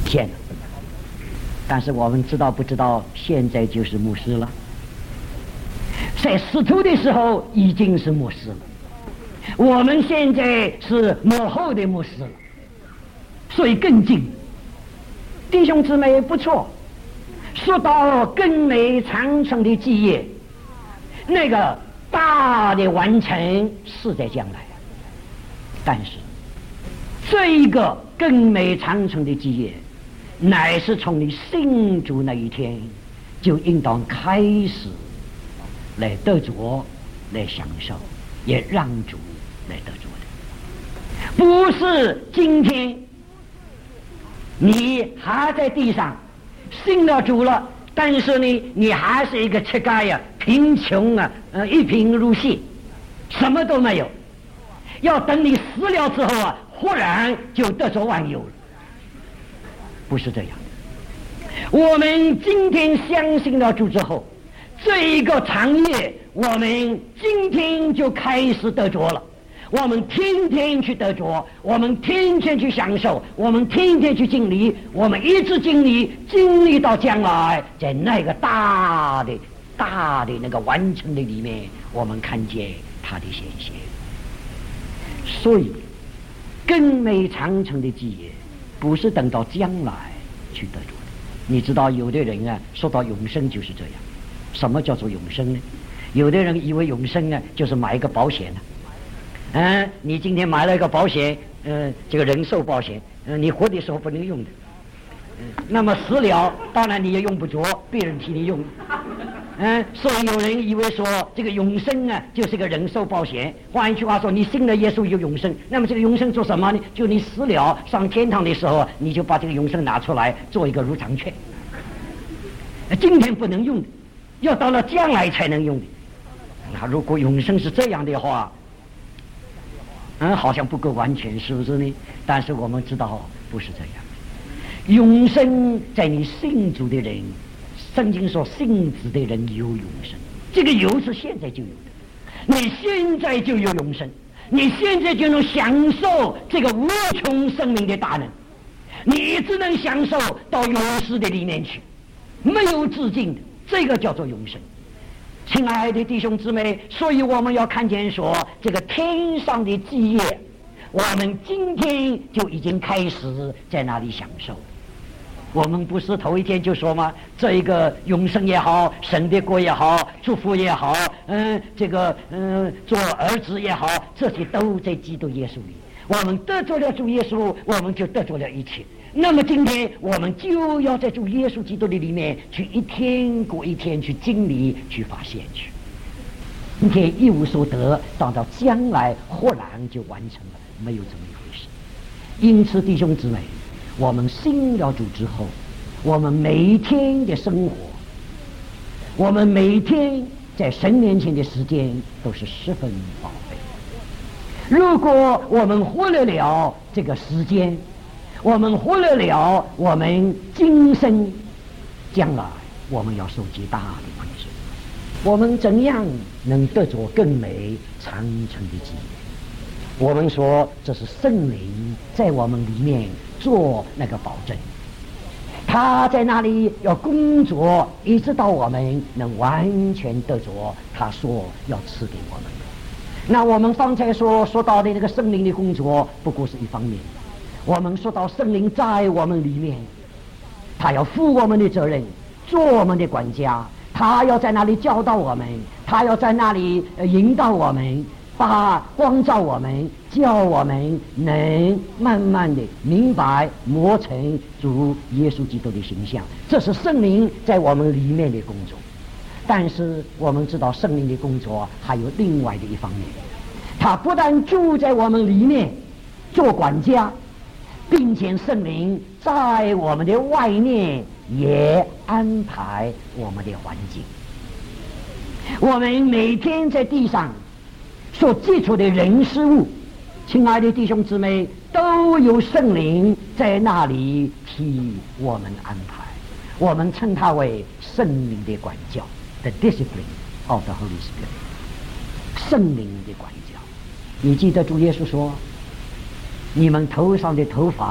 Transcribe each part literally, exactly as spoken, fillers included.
现了。但是我们知道不知道，现在就是牧师了。在使徒的时候已经是牧师了，我们现在是幕后的牧师了，所以更近。弟兄姊妹不错，说到更美长存的基业，那个大的完成是在将来，但是这一个更美长存的基业，乃是从你信主那一天就应当开始来得着，来享受，也让主来得着的，不是今天你还在地上信了主了，但是呢，你还是一个乞丐呀，贫穷啊，呃，一贫如洗，什么都没有。要等你死了之后啊，忽然就得着万有了，不是这样的。我们今天相信了主之后，这一个长夜，我们今天就开始得着了。我们天天去得着，我们天天去享受，我们天天去经历，我们一直经历，经历到将来，在那个大的、大的那个完成的里面，我们看见他的显现。所以，更美长存的基业，不是等到将来去得着的。你知道，有的人啊，说到永生就是这样。什么叫做永生呢？有的人以为永生呢，就是买一个保险呢、啊。嗯，你今天买了一个保险，嗯，这个人寿保险，嗯，你活的时候不能用的，嗯，那么死了，当然你也用不着，别人替你用，嗯，所以有人以为说这个永生啊，就是个人寿保险。换一句话说，你信了耶稣有永生，那么这个永生做什么呢？就你死了上天堂的时候，你就把这个永生拿出来做一个入场券。今天不能用的，要到了将来才能用的。那如果永生是这样的话，嗯，好像不够完全，是不是呢？但是我们知道不是这样。永生在你信主的人，圣经说信子的人有永生，这个有是现在就有的，你现在就有永生，你现在就能享受这个无穷生命的大能，你一直能享受到永世的里面去，没有止境的，这个叫做永生。亲爱的弟兄姊妹，所以我们要看见说，这个天上的基业，我们今天就已经开始在那里享受。我们不是头一天就说吗？这一个永生也好，神的国也好，祝福也好，嗯，这个嗯，做儿子也好，这些都在基督耶稣里。我们得着了主耶稣，我们就得着了一切。那么今天我们就要在主耶稣基督的里面去一天过一天去经历去发现去。今天一无所得，等到将来忽然就完成了，没有这么一回事。因此弟兄姊妹，我们信了主之后，我们每一天的生活，我们每一天在神面前的时间都是十分宝贝。如果我们忽略了这个时间，我们忽略了我们今生，将来我们要受极大的亏损。我们怎样能得着更美长存的基业？我们说这是圣灵在我们里面做那个保证，他在那里要工作，一直到我们能完全得着他说要赐给我们的。那我们方才说说到的那个圣灵的工作，不过是一方面。我们说到圣灵在我们里面，他要负我们的责任，做我们的管家，他要在那里教导我们，他要在那里引导我们，把光照我们，叫我们能慢慢的明白磨成主耶稣基督的形象。这是圣灵在我们里面的工作。但是我们知道圣灵的工作还有另外的一方面，他不但住在我们里面做管家，并且圣灵在我们的外面也安排我们的环境。我们每天在地上所接触的人事物，亲爱的弟兄姊妹，都有圣灵在那里替我们安排。我们称它为圣灵的管教 ，the discipline of the Holy Spirit， 圣灵的管教。你记得主耶稣说，你们头上的头发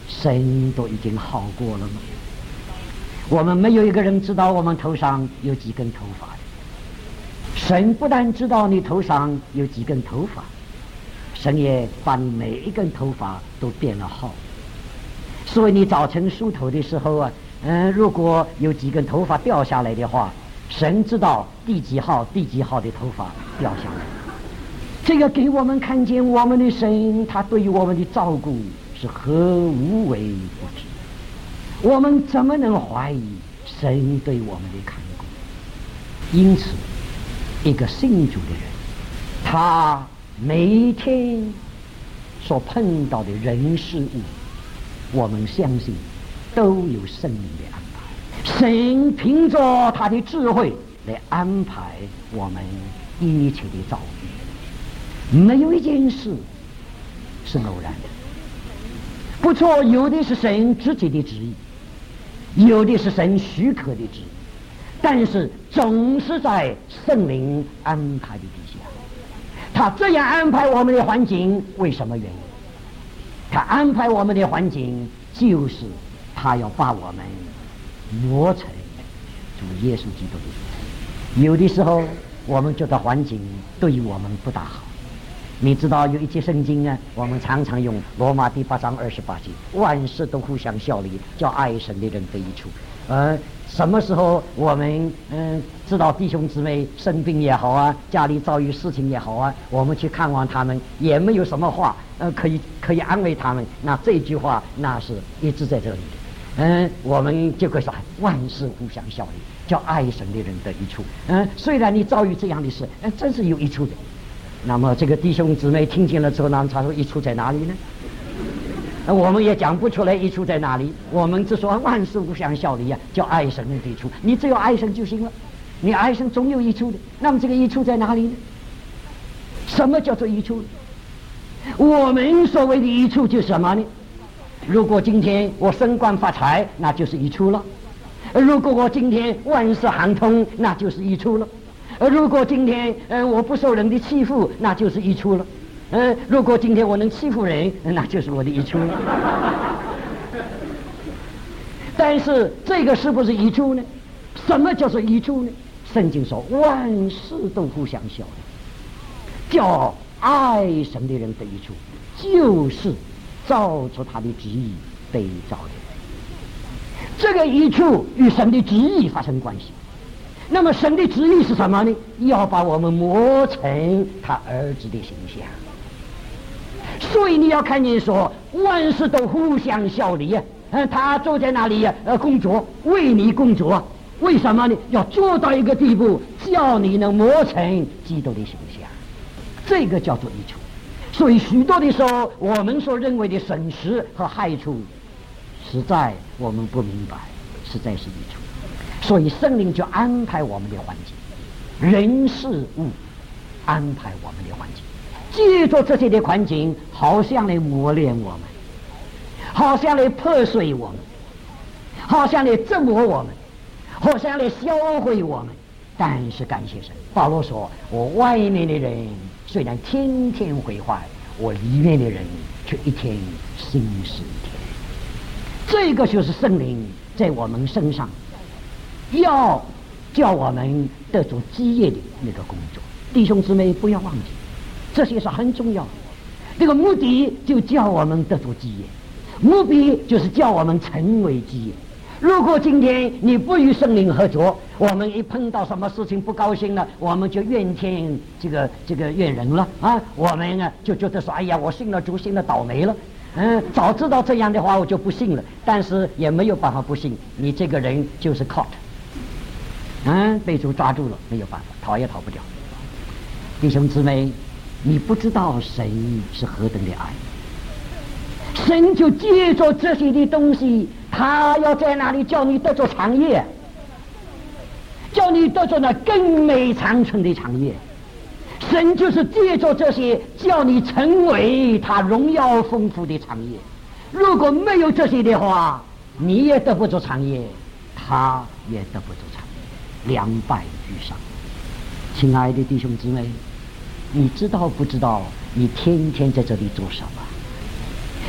神都已经好过了吗？我们没有一个人知道我们头上有几根头发的。神不但知道你头上有几根头发，神也把你每一根头发都编了号。所以你早晨梳头的时候啊，嗯，如果有几根头发掉下来的话，神知道第几号第几号的头发掉下来。这个给我们看见我们的神，他对于我们的照顾是何无微不至。我们怎么能怀疑神对我们的看顾？因此一个信主的人，他每一天所碰到的人事物，我们相信都有圣灵的安排。神凭着他的智慧来安排我们一切的遭遇，没有一件事是偶然的。不错，有的是神自己的旨意，有的是神许可的旨意，但是总是在圣灵安排的底下。他这样安排我们的环境，为什么原因？他安排我们的环境，就是他要把我们磨成主耶稣基督的。有的时候我们觉得环境对于我们不大好。你知道有一节圣经啊，我们常常用罗马第八章二十八节，万事都互相效力，叫爱神的人得益处。呃，什么时候我们嗯、呃、知道弟兄姊妹生病也好啊，家里遭遇事情也好啊，我们去看望他们，也没有什么话呃可以可以安慰他们，那这句话那是一直在这里的。嗯、呃，我们就会说万事互相效力，叫爱神的人得益处。嗯、呃，虽然你遭遇这样的事，呃，真是有益处的。那么这个弟兄姊妹听见了之后呢，他说益处在哪里呢？我们也讲不出来益处在哪里，我们只说万事互相效力啊，叫爱神的益处。你只有爱神就行了，你爱神总有益处的。那么这个益处在哪里呢？什么叫做益处？我们所谓的益处就是什么呢？如果今天我升官发财，那就是益处了；如果我今天万事亨通，那就是益处了。呃，如果今天呃我不受人的欺负，那就是益处了。呃，如果今天我能欺负人，那就是我的益处了。但是这个是不是益处呢？什么叫做益处呢？圣经说万事都互相效力，叫爱神的人得益处，就是照出他的旨意被造的。这个益处与神的旨意发生关系。那么神的旨意是什么呢？要把我们磨成他儿子的形象。所以你要看见说万事都互相效力啊，呃，他坐在那里呃工作，为你工作，为什么呢？要做到一个地步，叫你能磨成基督的形象，这个叫做益处。所以许多的时候，我们所认为的损失和害处，实在我们不明白，实在是益处。所以圣灵就安排我们的环境，人事物安排我们的环境，借着这些的环境，好像来磨练我们，好像来破碎我们，好像来折磨我们，好像来销毁我们。但是感谢神，保罗说，我外面的人虽然天天毁坏，我里面的人却一天新似一天。这个就是圣灵在我们身上要叫我们得着基业的那个工作。弟兄姊妹不要忘记，这些是很重要的。这个目的就叫我们得着基业，目的就是叫我们成为基业。如果今天你不与圣灵合作，我们一碰到什么事情不高兴了，我们就怨天这个这个怨人了啊！我们呢就觉得说，哎呀，我信了主，信了倒霉了。嗯，早知道这样的话，我就不信了。但是也没有办法不信，你这个人就是 caught。嗯，被主抓住了，没有办法，逃也逃不掉。弟兄姊妹，你不知道神是何等的爱，神就借着这些的东西，他要在那里叫你得着长业，叫你得着那更美长存的长业。神就是借着这些，叫你成为他荣耀丰富的长业。如果没有这些的话，你也得不着长业，他也得不着长业，两败俱伤。亲爱的弟兄姊妹，你知道不知道你天天在这里做什么？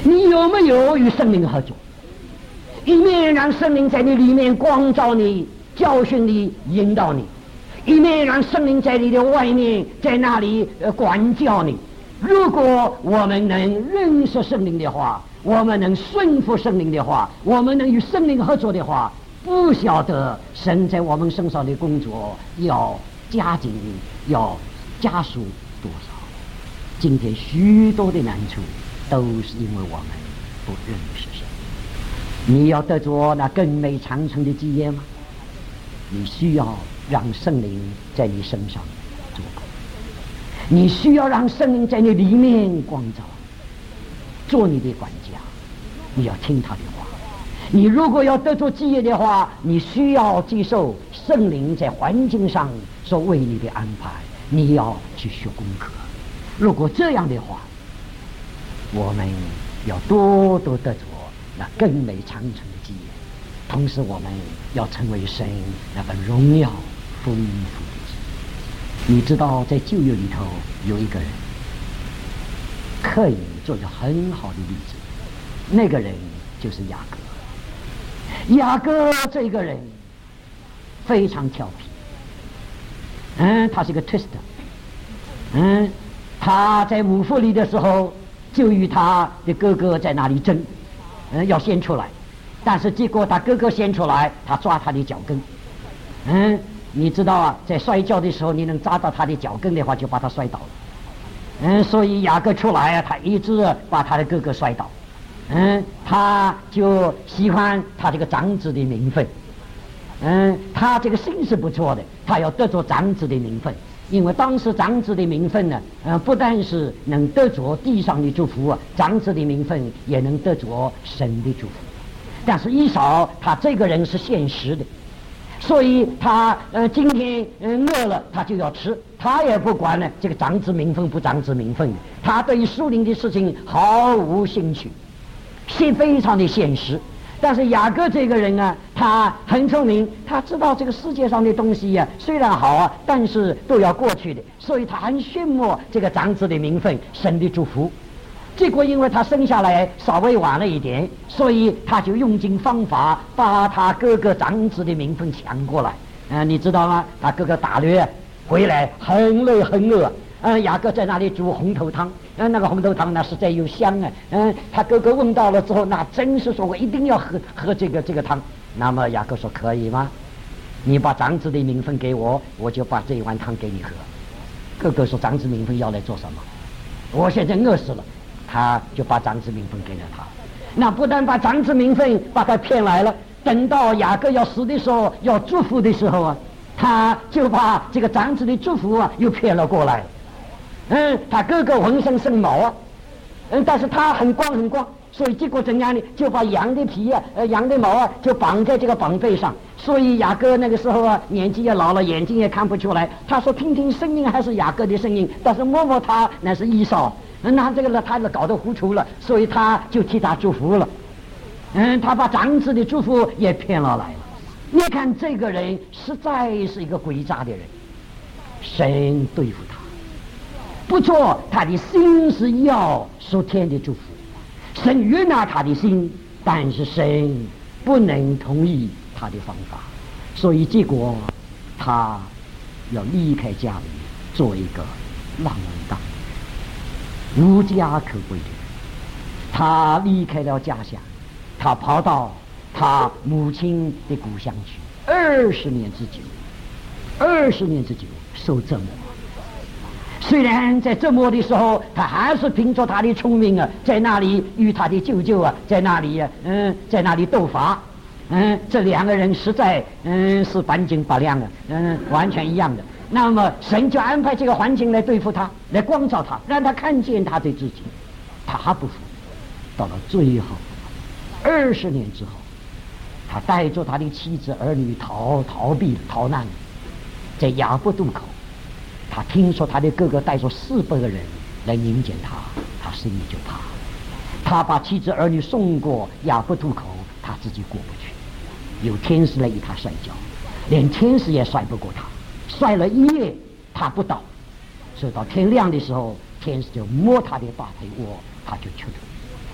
你有没有与圣灵合作？一面让圣灵在你里面光照你、教训你、引导你，一面让圣灵在你的外面，在那里呃管教你。如果我们能认识圣灵的话，我们能顺服圣灵的话，我们能与圣灵合作的话，不晓得神在我们身上的工作要加紧，要加速多少。今天许多的难处都是因为我们不认识神。你要得着那更美长存的基业吗？你需要让圣灵在你身上做工，你需要让圣灵在你里面光照，做你的管家。你要听他的话。你如果要得着基业的话，你需要接受圣灵在环境上所为你的安排，你要去学功课。如果这样的话，我们要多多得着那更美长存的基业，同时我们要成为神那个荣耀丰富的基业。你知道在旧约里头有一个人可以做一个很好的例子，那个人就是雅各。雅各这个人非常调皮，嗯，他是个 twister， 嗯，他在母腹里的时候就与他的哥哥在那里争，嗯，要先出来，但是结果他哥哥先出来，他抓他的脚跟，嗯，你知道啊，在摔跤的时候，你能抓到他的脚跟的话，就把他摔倒了，嗯，所以雅各出来啊，他一直把他的哥哥摔倒，嗯，他就喜欢他这个长子的名分，嗯，他这个心是不错的，他要得着长子的名分。因为当时长子的名分呢，呃，不但是能得着地上的祝福啊，长子的名分也能得着神的祝福。但是以扫他这个人是现实的，所以他呃今天嗯、呃、饿了他就要吃，他也不管呢这个长子名分不长子名分，他对于属灵的事情毫无兴趣，是非常的现实。但是雅各这个人啊，他很聪明，他知道这个世界上的东西呀、啊，虽然好啊，但是都要过去的，所以他很羡慕这个长子的名分、神的祝福。结果因为他生下来稍微晚了一点，所以他就用尽方法把他哥哥长子的名分抢过来。嗯、呃，你知道吗？他哥哥打猎回来很累很饿。嗯，雅各在那里煮红头汤，嗯，那个红头汤呢实在又香啊，嗯，他哥哥问到了之后，那真是说我一定要喝喝这个这个汤。那么雅各说可以吗？你把长子的名分给我，我就把这一碗汤给你喝。哥哥说长子名分要来做什么？我现在饿死了，他就把长子名分给了他。那不但把长子名分把他骗来了，等到雅各要死的时候，要祝福的时候啊，他就把这个长子的祝福啊又骗了过来。嗯，他哥哥浑身生毛啊，嗯，但是他很光很光，所以结果怎样呢？就把羊的皮啊、呃羊的毛啊，就绑在这个绑背上。所以雅各那个时候啊，年纪也老了，眼睛也看不出来。他说听听声音还是雅各的声音，但是摸摸他那是以扫。那这个呢，他就搞得糊涂了，所以他就替他祝福了。嗯，他把长子的祝福也骗了来了。你看这个人实在是一个诡诈的人，神对付他。不错，他的心是要属天的祝福，神悦纳他的心，但是神不能同意他的方法，所以结果他要离开家里，做一个浪荡无家可归的人。他离开了家乡，他跑到他母亲的故乡去，二十年之久，二十年之久受折磨。虽然在折磨的时候，他还是凭着他的聪明啊，在那里与他的舅舅啊，在那里啊，嗯，在那里斗法，嗯，这两个人实在嗯是半斤八两的，嗯，完全一样的。那么神就安排这个环境来对付他，来光照他，让他看见他对自己，他还不服。到了最后，二十年之后，他带着他的妻子儿女逃逃避逃难，在雅布渡口。他听说他的哥哥带着四百个人来迎接他，他心里就怕。他把妻子儿女送过雅布渡口，他自己过不去。有天使来与他摔跤，连天使也摔不过他，摔了一夜他不倒，所以到天亮的时候，天使就摸他的大腿窝，他就屈了。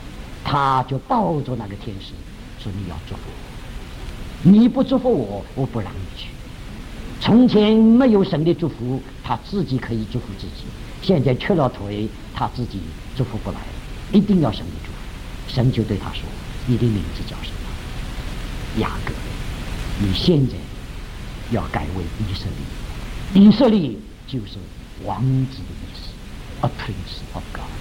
他就抱着那个天使说：“你要祝福我，你不祝福我，我不让你去。”从前没有神的祝福，他自己可以祝福自己，现在缺了腿，他自己祝福不来了，一定要神的祝福。神就对他说：“你的名字叫什么？雅各。你现在要改为以色列。以色列就是王子的意思 ，a prince of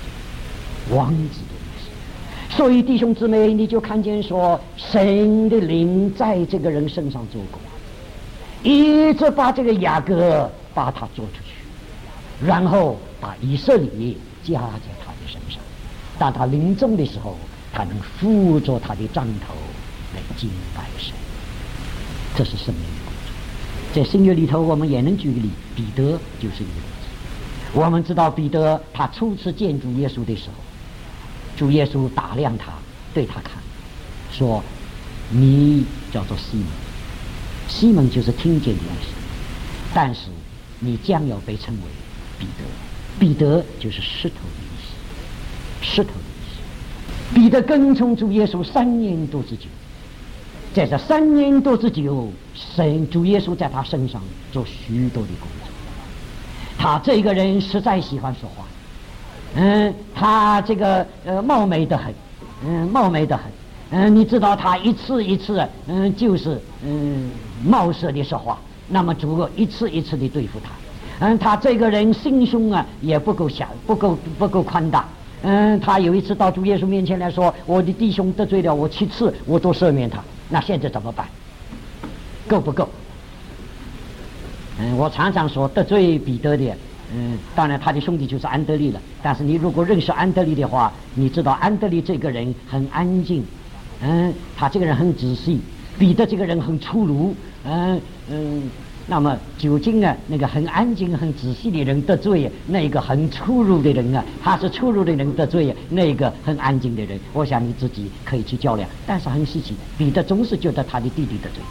God， 王子的意思。所以弟兄姊妹，你就看见说，神的灵在这个人身上做工，一直把这个雅各把他做出去，然后把以色列加在他的身上。当他临终的时候，他能扶着他的杖头来敬拜神。这是圣灵的工作。在新约里头，我们也能举个例，彼得就是一个例子。我们知道彼得他初次见主耶稣的时候，主耶稣打量他，对他看，说：“你叫做西门，西门就是听见的意思，但是你将要被称为彼得。彼得就是石头的意思，石头的意思。彼得跟从主耶稣三年多之久。”在这三年多之久，神主耶稣在他身上做许多的工作。他这个人实在喜欢说话，嗯，他这个呃貌美得很，嗯，貌美得很，嗯，你知道他一次一次，嗯，就是嗯冒失的说话，那么主一次一次的对付他，嗯，他这个人心胸啊也不够小，不够不够宽大。嗯，他有一次到主耶稣面前来说：“我的弟兄得罪了我七次，我都赦免他。那现在怎么办？够不够？”嗯，我常常说得罪彼得的，嗯，当然他的兄弟就是安德利了。但是你如果认识安德利的话，你知道安德利这个人很安静，嗯，他这个人很仔细；彼得这个人很粗鲁，嗯嗯。那么究竟啊，那个很安静很仔细的人得罪那个很粗鲁的人啊，他是粗鲁的人得罪那个很安静的人，我想你自己可以去较量。但是很稀奇，彼得总是觉得他的弟弟得罪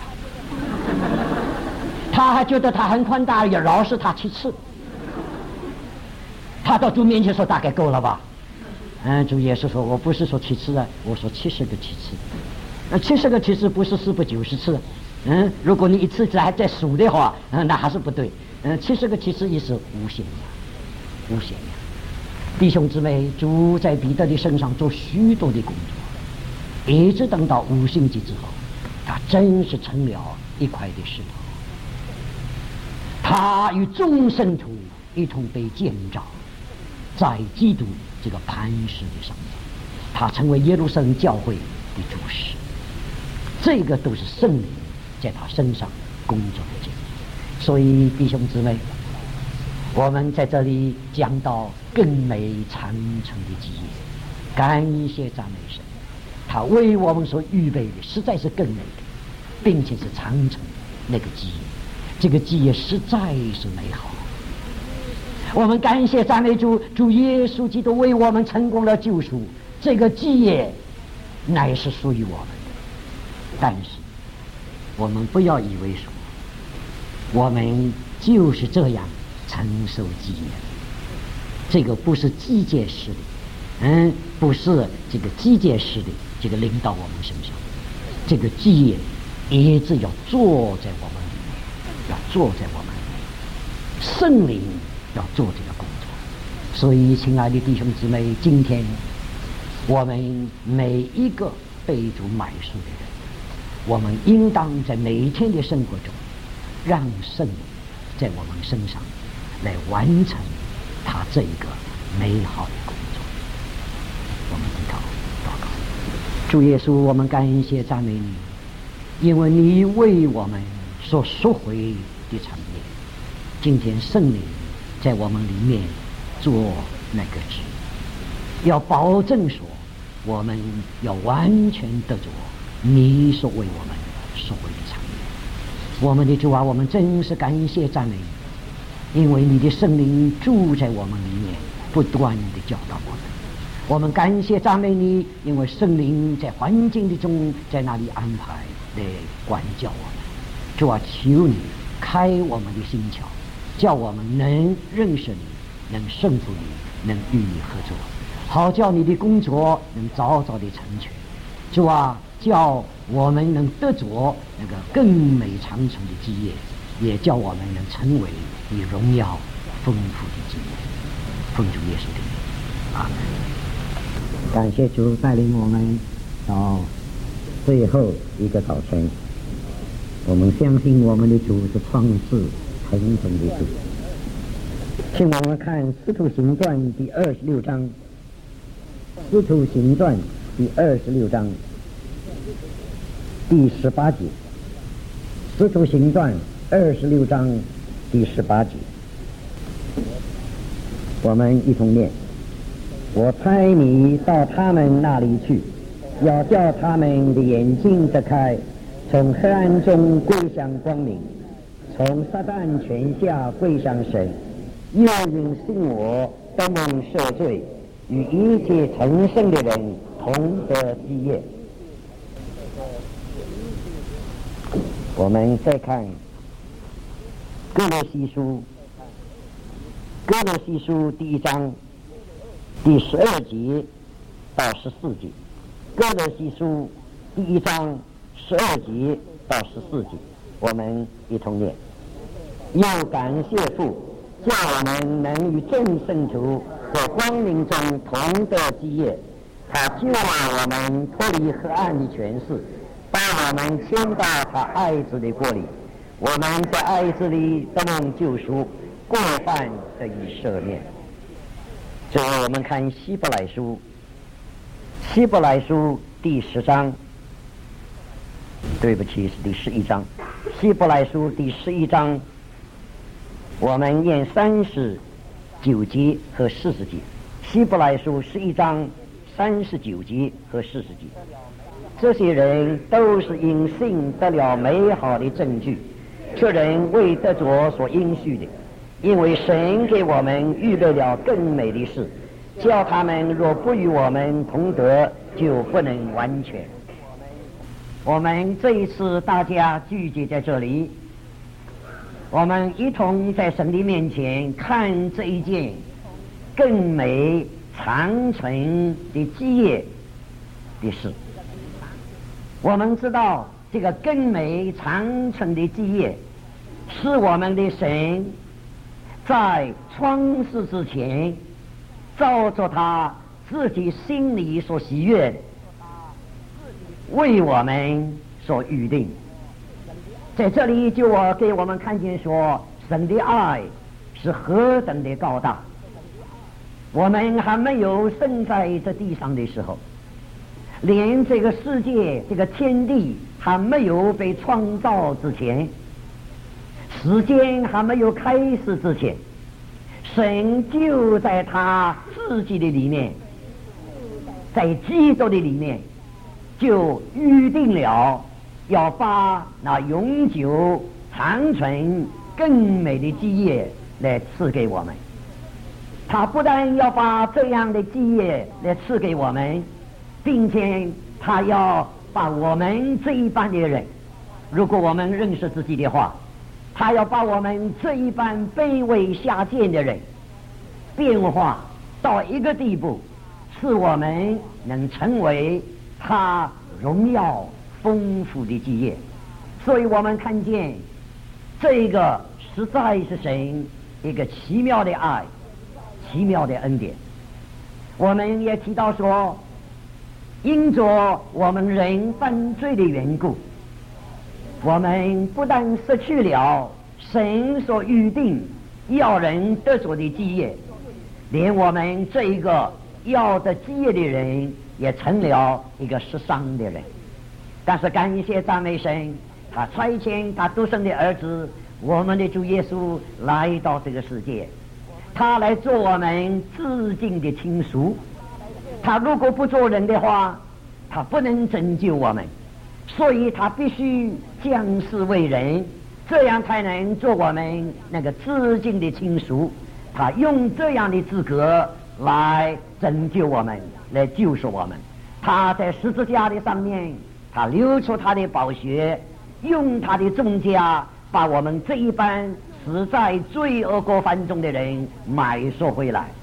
他，他还觉得他很宽大，也饶恕他七次。他到主面前说：“大概够了吧？”嗯，主耶稣说：“我不是说七次啊，我说七十个七次。那七十个七次不是四百九十次。嗯，如果你一次次还在数的话，嗯，那还是不对。嗯，七十个其实也是无限量，无限量。弟兄姊妹，主在彼得的身上做许多的工作，一直等到五星级之后，他真是成了一块的石头。他与众圣徒一同被建造，在基督这个磐石的上面，他成为耶路撒冷教会的主石。这个都是圣灵在他身上工作的经历。所以弟兄姊妹，我们在这里讲到更美长存的基业，感谢赞美神，他为我们所预备的实在是更美的，并且是长存那个基业，这个基业实在是美好。我们感谢赞美主，主耶稣基督为我们成功了救赎，这个基业乃是属于我们的。但是我们不要以为说我们就是这样承受基业，这个不是机械式的，嗯，不是这个机械式的这个领到我们身上，这个基业一直要坐在我们里面，要坐在我们里面，圣灵要做这个工作。所以亲爱的弟兄姊妹，今天我们每一个被主买赎的人，我们应当在每一天的生活中让圣灵在我们身上来完成他这一个美好的工作。我们祷祷告，主耶稣，我们感谢赞美你，因为你为我们所赎回的产业，今天圣灵在我们里面做那个职，要保证说我们要完全得着你所为我们所为的产业。我们的主啊，我们真是感谢赞美你，因为你的圣灵住在我们里面，不断的教导我们。我们感谢赞美你，因为圣灵在环境的中在那里安排来管教我们。主啊，求你开我们的心窍，叫我们能认识你，能顺服你，能与你合作， 好叫你的工作能早早的成全。主啊，叫我们能得着那个更美长存的基业，也叫我们能成为你荣耀丰富的基业。奉主耶稣的名，阿门。 感谢主带领我们到最后一个早晨，我们相信我们的主是创世成全的主。请我们看《使徒行传》第二十六章，《使徒行传》第二十六章第十八节，《使徒行传》二十六章第十八节，我们一同念：我差你到他们那里去，要叫他们的眼睛得开，从黑暗中归向光明，从撒旦权下归向神，又允信我得蒙赦罪，与一切成圣的人同得基业。我们再看哥罗西书，哥罗西书第一章第十二节到十四节，哥罗西书第一章十二节到十四节，我们一同念：又感谢父，叫我们能与众圣徒在光明中同得基业。他救了我们脱离黑暗的权势，把我们迁到他爱子的国里。我们在爱子里得蒙救赎，过犯得以赦免。最后我们看希伯来书，希伯来书第十章，对不起，是第十一章。希伯来书第十一章，我们念三十九节和四十节。希伯来书十一章三十九节和四十节，这些人都是因信得了美好的证据，却仍未得着所应许的，因为神给我们预备了更美的事，叫他们若不与我们同得，就不能完全。我们这一次大家聚集在这里，我们一同在神的面前看这一件更美长存的基业的事。我们知道这个更美长存的基业是我们的神在创世之前照着他自己心里所喜悦的，为我们所预定。在这里就我给我们看见说，神的爱是何等的高大。我们还没有生在这地上的时候，连这个世界这个天地还没有被创造之前，时间还没有开始之前，神就在他自己的里面，在基督的里面就预定了要把那永久长存更美的基业来赐给我们。他不但要把这样的基业来赐给我们，并且他要把我们这一般的人，如果我们认识自己的话，他要把我们这一般卑微下贱的人变化到一个地步，使我们能成为他荣耀丰富的基业。所以我们看见这个实在是神一个奇妙的爱，奇妙的恩典。我们也提到说，因着我们人犯罪的缘故，我们不但失去了神所预定要人得着的基业，连我们这一个要得基业的人也成了一个失丧的人。但是感谢赞美神，他差遣他独生的儿子我们的主耶稣来到这个世界，他来做我们至敬的亲属。他如果不做人的话，他不能拯救我们，所以他必须降世为人，这样才能做我们那个至敬的亲属。他用这样的资格来拯救我们，来救赎我们。他在十字架的上面，他流出他的宝血，用他的重价把我们这一般死在罪恶过犯中的人买赎回来。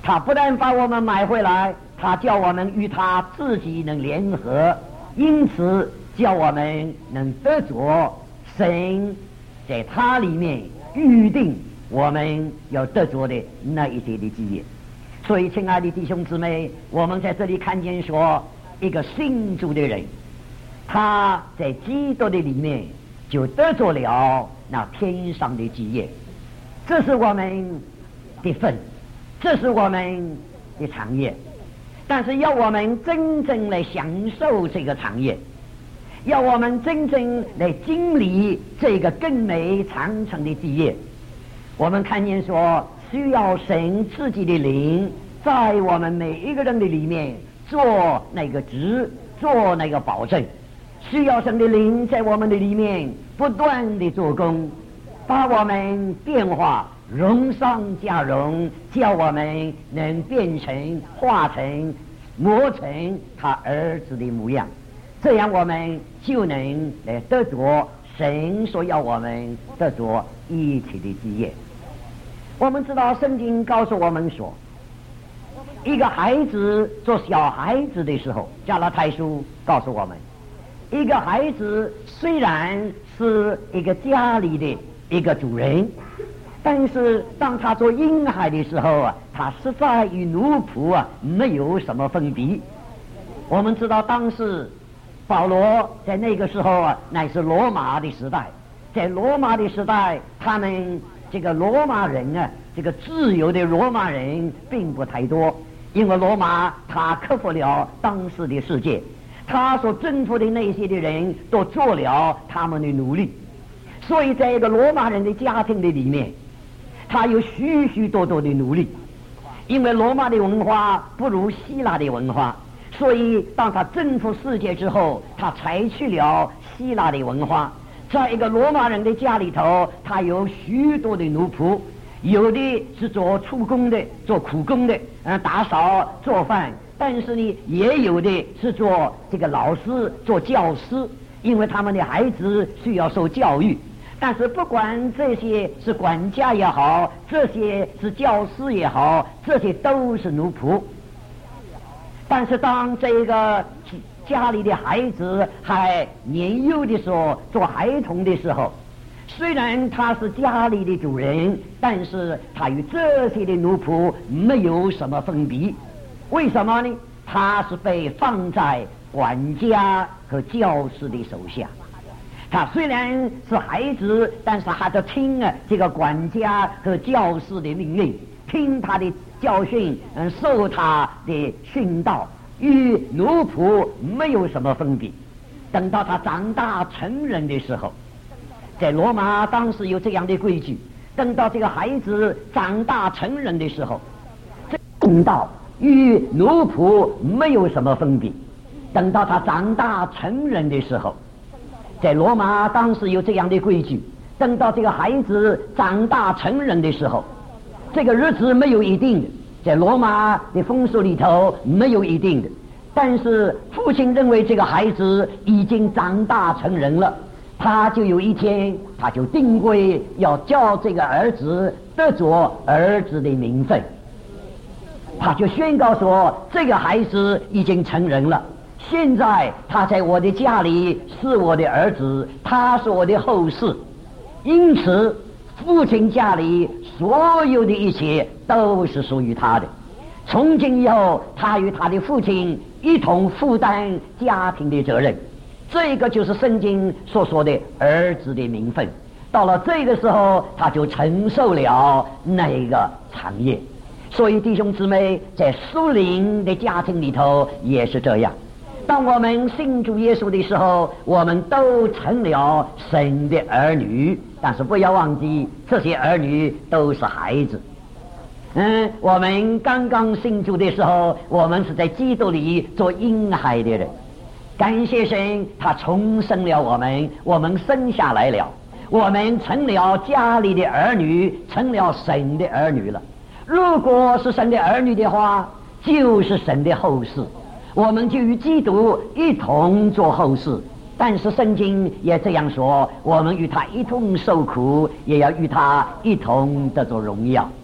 他不但把我们买回来，他叫我们与他自己能联合，因此叫我们能得着神在他里面预定我们要得着的那一些的基业。所以亲爱的弟兄姊妹，我们在这里看见说，一个信主的人，他在基督的里面就得着了那天上的基业，这是我们的份，这是我们的产业。但是要我们真正来享受这个产业，要我们真正来经历这个更美长程的基业，我们看见说需要神自己的灵在我们每一个人的里面做那个值，做那个保证，需要神的灵在我们的里面不断的做工，把我们变化，荣上加荣，叫我们能变成化成磨成他儿子的模样，这样我们就能来得着神所要我们得着一切的基业。我们知道圣经告诉我们说，一个孩子做小孩子的时候，加拉太书告诉我们，一个孩子虽然是一个家里的一个主人，但是当他做婴孩的时候啊，他实在与奴仆啊没有什么分别。我们知道当时保罗在那个时候啊，乃是罗马的时代，在罗马的时代，他们这个罗马人啊，这个自由的罗马人并不太多，因为罗马他克服了当时的世界，他所征服的那些的人都做了他们的奴隶，所以在一个罗马人的家庭的里面，他有许许多多的奴隶。因为罗马的文化不如希腊的文化，所以当他征服世界之后，他采取了希腊的文化。在一个罗马人的家里头，他有许多的奴仆，有的是做粗工的，做苦工的，嗯，打扫做饭，但是呢也有的是做这个老师，做教师，因为他们的孩子需要受教育。但是不管这些是管家也好，这些是教师也好，这些都是奴仆。但是当这个家里的孩子还年幼的时候，做孩童的时候，虽然他是家里的主人，但是他与这些的奴仆没有什么分别。为什么呢？他是被放在管家和教师的手下。他虽然是孩子，但是他就听啊这个管家和教师的命令，听他的教训，嗯，受他的训导，与奴仆没有什么分别。等到他长大成人的时候，在罗马当时有这样的规矩，等到这个孩子长大成人的时候，这训导与奴仆没有什么分别。等到他长大成人的时候，在罗马当时有这样的规矩，等到这个孩子长大成人的时候，这个日子没有一定的，在罗马的风俗里头没有一定的，但是父亲认为这个孩子已经长大成人了，他就有一天他就定规要叫这个儿子得着儿子的名分，他就宣告说这个孩子已经成人了，现在他在我的家里是我的儿子，他是我的后嗣，因此父亲家里所有的一切都是属于他的。从今以后，他与他的父亲一同负担家庭的责任，这个就是圣经所说的儿子的名分。到了这个时候，他就承受了那个产业。所以弟兄姊妹，在属灵的家庭里头也是这样，当我们信主耶稣的时候，我们都成了神的儿女，但是不要忘记，这些儿女都是孩子。嗯，我们刚刚信主的时候，我们是在基督里做婴孩的人，感谢神，他重生了我们，我们生下来了，我们成了家里的儿女，成了神的儿女了。如果是神的儿女的话，就是神的后嗣，我们就与基督一同做后嗣。但是圣经也这样说，我们与他一同受苦，也要与他一同得着荣耀。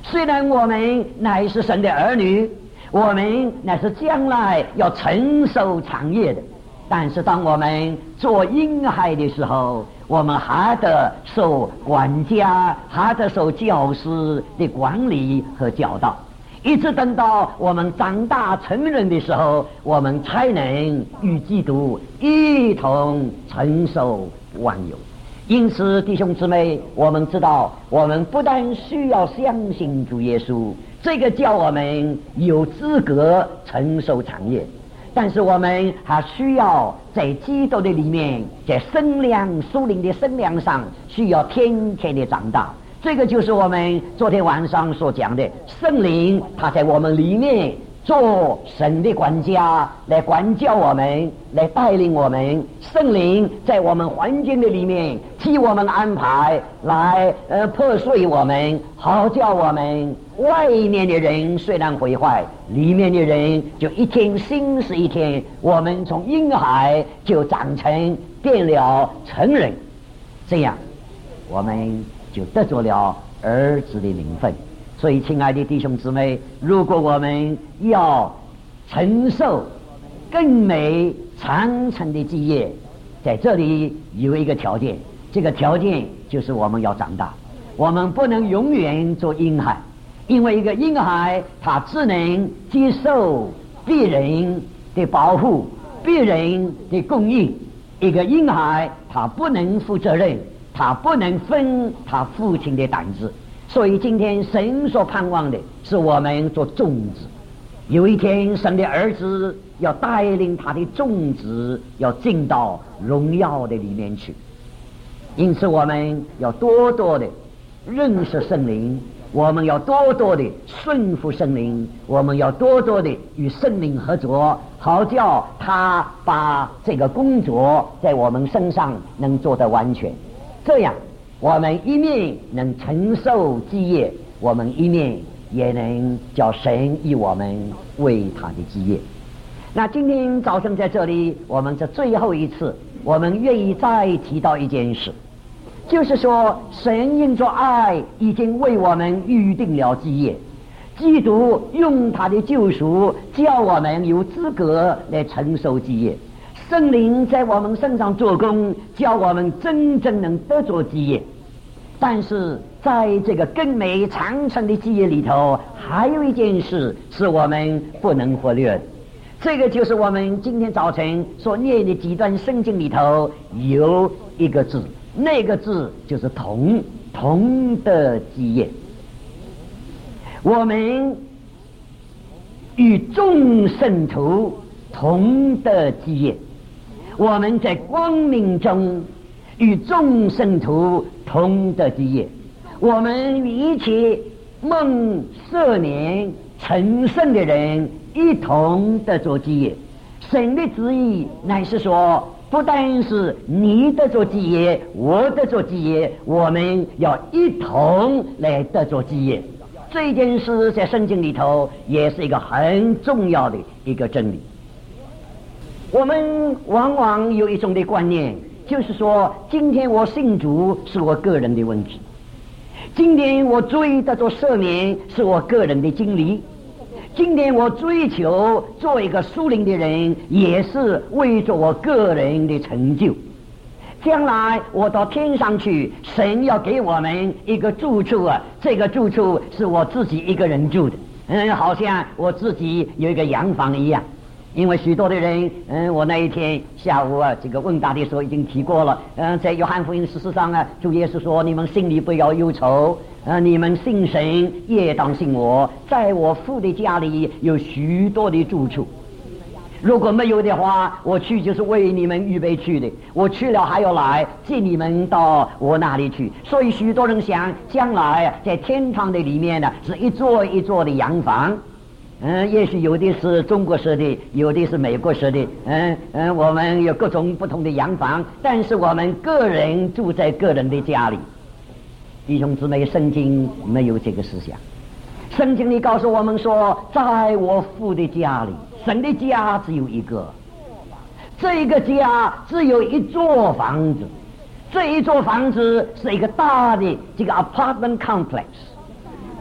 虽然我们乃是神的儿女，我们乃是将来要承受产业的，但是当我们做婴孩的时候，我们还得受管家，还得受教师的管理和教导，一直等到我们长大成人的时候，我们才能与基督一同承受万有。因此弟兄姊妹，我们知道我们不但需要相信主耶稣，这个叫我们有资格承受产业，但是我们还需要在基督的里面，在身量属灵的身量上需要天天的长大。这个就是我们昨天晚上所讲的圣灵，他在我们里面做神的管家，来管教我们，来带领我们。圣灵在我们环境的里面替我们安排，来呃破碎我们，好叫我们外面的人虽然毁坏，里面的人就一天新是一天。我们从婴孩就长成变了成人，这样我们就得着了儿子的名分。所以亲爱的弟兄姊妹，如果我们要承受更美长存的基业，在这里有一个条件，这个条件就是我们要长大。我们不能永远做婴孩，因为一个婴孩他只能接受别人的保护，别人的供应。一个婴孩他不能负责任，他不能分他父亲的担子。所以今天神所盼望的是我们做种子，有一天神的儿子要带领他的种子要进到荣耀的里面去。因此我们要多多的认识圣灵，我们要多多的顺服圣灵，我们要多多的与圣灵合作，好叫他把这个工作在我们身上能做得完全。这样我们一面能承受基业，我们一面也能叫神以我们为他的基业。那今天早上在这里，我们这最后一次，我们愿意再提到一件事，就是说神因着爱已经为我们预定了基业，基督用他的救赎叫我们有资格来承受基业，圣灵在我们身上做工，叫我们真正能得着基业。但是在这个更美长存的基业里头，还有一件事是我们不能忽略的，这个就是我们今天早晨所念的几段圣经里头有一个字，那个字就是同，同的基业。我们与众圣徒同的基业，我们在光明中与众圣徒同的基业，我们与一切蒙赦免成圣的人一同的做基业。神的旨意乃是说，不但是你的做基业，我的做基业，我们要一同来得做基业。这件事在圣经里头也是一个很重要的一个真理。我们往往有一种的观念，就是说今天我信主是我个人的问题，今天我追得做赦免是我个人的经历，今天我追求做一个属灵的人也是为着我个人的成就。将来我到天上去，神要给我们一个住处啊，这个住处是我自己一个人住的，嗯，好像我自己有一个洋房一样。因为许多的人，嗯，我那一天下午啊，这个问答的时候已经提过了，嗯，在约翰福音十四章啊，主耶稣说：“你们心里不要忧愁，呃，你们信神也当信我，在我父的家里有许多的住处。如果没有的话，我去就是为你们预备去的，我去了还要来接你们到我那里去。”所以许多人想，将来在天堂的里面呢，是一座一座的洋房。嗯，也许有的是中国式的，有的是美国式的，嗯嗯，我们有各种不同的洋房，但是我们个人住在个人的家里。弟兄姊妹，圣经没有这个思想。圣经里告诉我们说，在我父的家里，神的家只有一个，这个家只有一座房子，这一座房子是一个大的这个 apartment complex。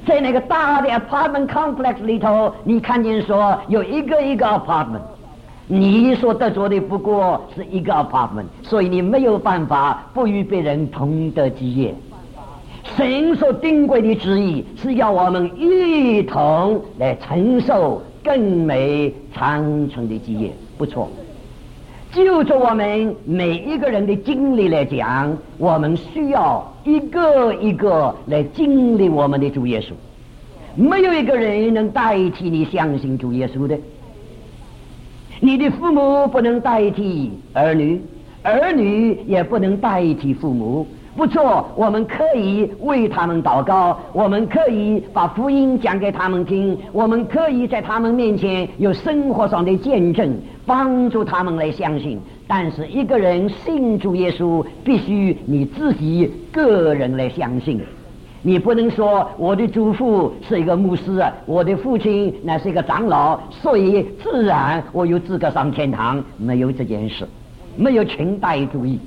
在那个大的 apartment complex 里头，你看见说有一个一个 apartment， 你所得着的不过是一个 apartment， 所以你没有办法不与别人同得基业。神所定规的旨意是要我们一同来承受更美长存的基业，不错。就着我们每一个人的经历来讲，我们需要一个一个来经历我们的主耶稣。没有一个人能代替你相信主耶稣的。你的父母不能代替儿女，儿女也不能代替父母。不错，我们可以为他们祷告，我们可以把福音讲给他们听，我们可以在他们面前有生活上的见证，帮助他们来相信。但是一个人信主耶稣，必须你自己个人来相信。你不能说我的祖父是一个牧师，我的父亲那是一个长老，所以自然我有资格上天堂。没有这件事，没有裙带主义。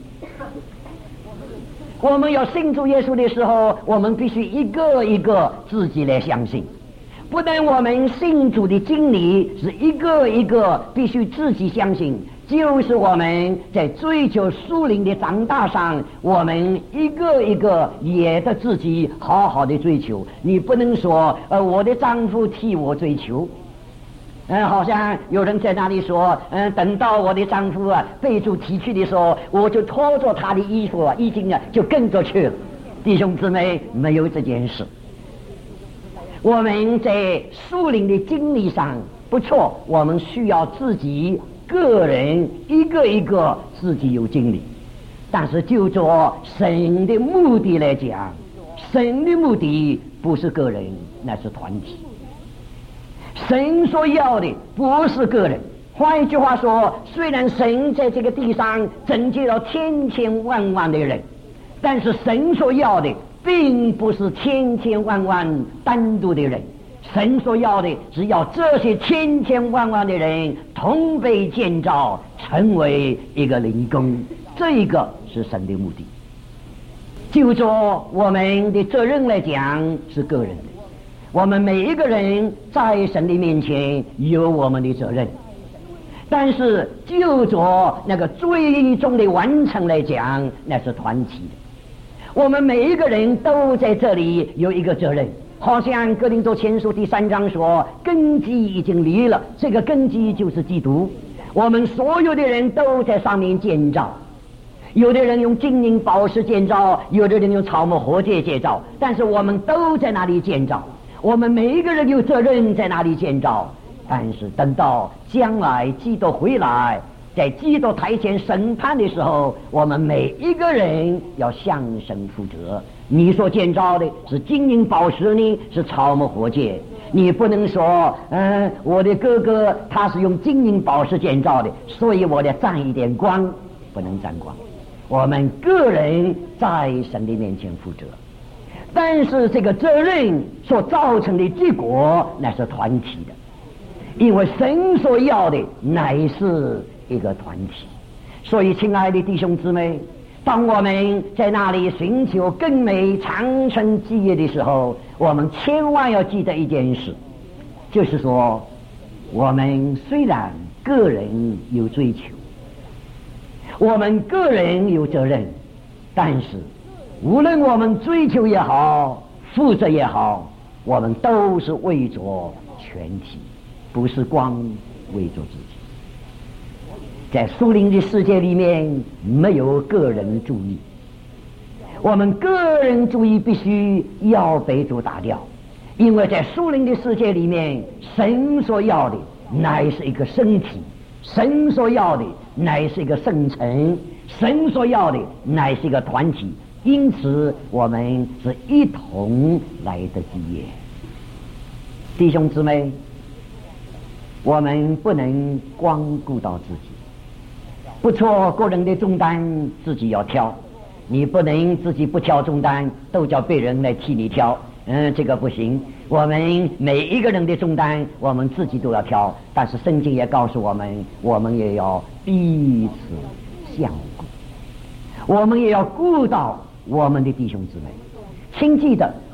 我们要信主耶稣的时候，我们必须一个一个自己来相信。不但我们信主的经历是一个一个必须自己相信，就是我们在追求属灵的长大上，我们一个一个也得自己好好的追求。你不能说呃，我的丈夫替我追求，嗯，好像有人在那里说，嗯，等到我的丈夫啊被主提去的时候，我就拖着他的衣服啊，衣襟啊，就跟着去了。弟兄姊妹，没有这件事。我们在属灵的经历上不错，我们需要自己个人一个一个自己有经历，但是就着神的目的来讲，神的目的不是个人，那是团体。神所要的不是个人。换一句话说，虽然神在这个地上拯救了千千万万的人，但是神所要的并不是千千万万单独的人，神所要的只要这些千千万万的人同被建造成为一个灵宫，这一个是神的目的。就着我们的责任来讲是个人的，我们每一个人在神的面前有我们的责任，但是就着那个最终的完成来讲，那是团体的。我们每一个人都在这里有一个责任，好像哥林多前书第三章说，根基已经立了，这个根基就是基督。我们所有的人都在上面建造，有的人用金银宝石建造，有的人用草木禾秸建造，但是我们都在那里建造。我们每一个人有责任在那里建造，但是等到将来基督回来，在基督台前审判的时候，我们每一个人要向神负责。你所建造的是金银宝石呢，是草木禾秸？你不能说嗯，我的哥哥他是用金银宝石建造的，所以我得沾一点光。不能沾光。我们个人在神的面前负责，但是这个责任所造成的结果那是团体的，因为神所要的乃是一个团体。所以亲爱的弟兄姊妹，当我们在那里寻求更美长存基业的时候，我们千万要记得一件事，就是说我们虽然个人有追求，我们个人有责任，但是无论我们追求也好，负责也好，我们都是为着全体，不是光为着自己。在属灵的世界里面没有个人主义，我们个人主义必须要被主打掉，因为在属灵的世界里面，神所要的乃是一个身体，神所要的乃是一个圣城，神所要的乃是一个团体，因此我们是一同来的基业。弟兄姊妹，我们不能光顾到自己。不错，个人的重担自己要挑，你不能自己不挑重担，都叫别人来替你挑，嗯，这个不行。我们每一个人的重担我们自己都要挑，但是圣经也告诉我们，我们也要彼此相顾，我们也要顾到我们的弟兄姊妹。请记得，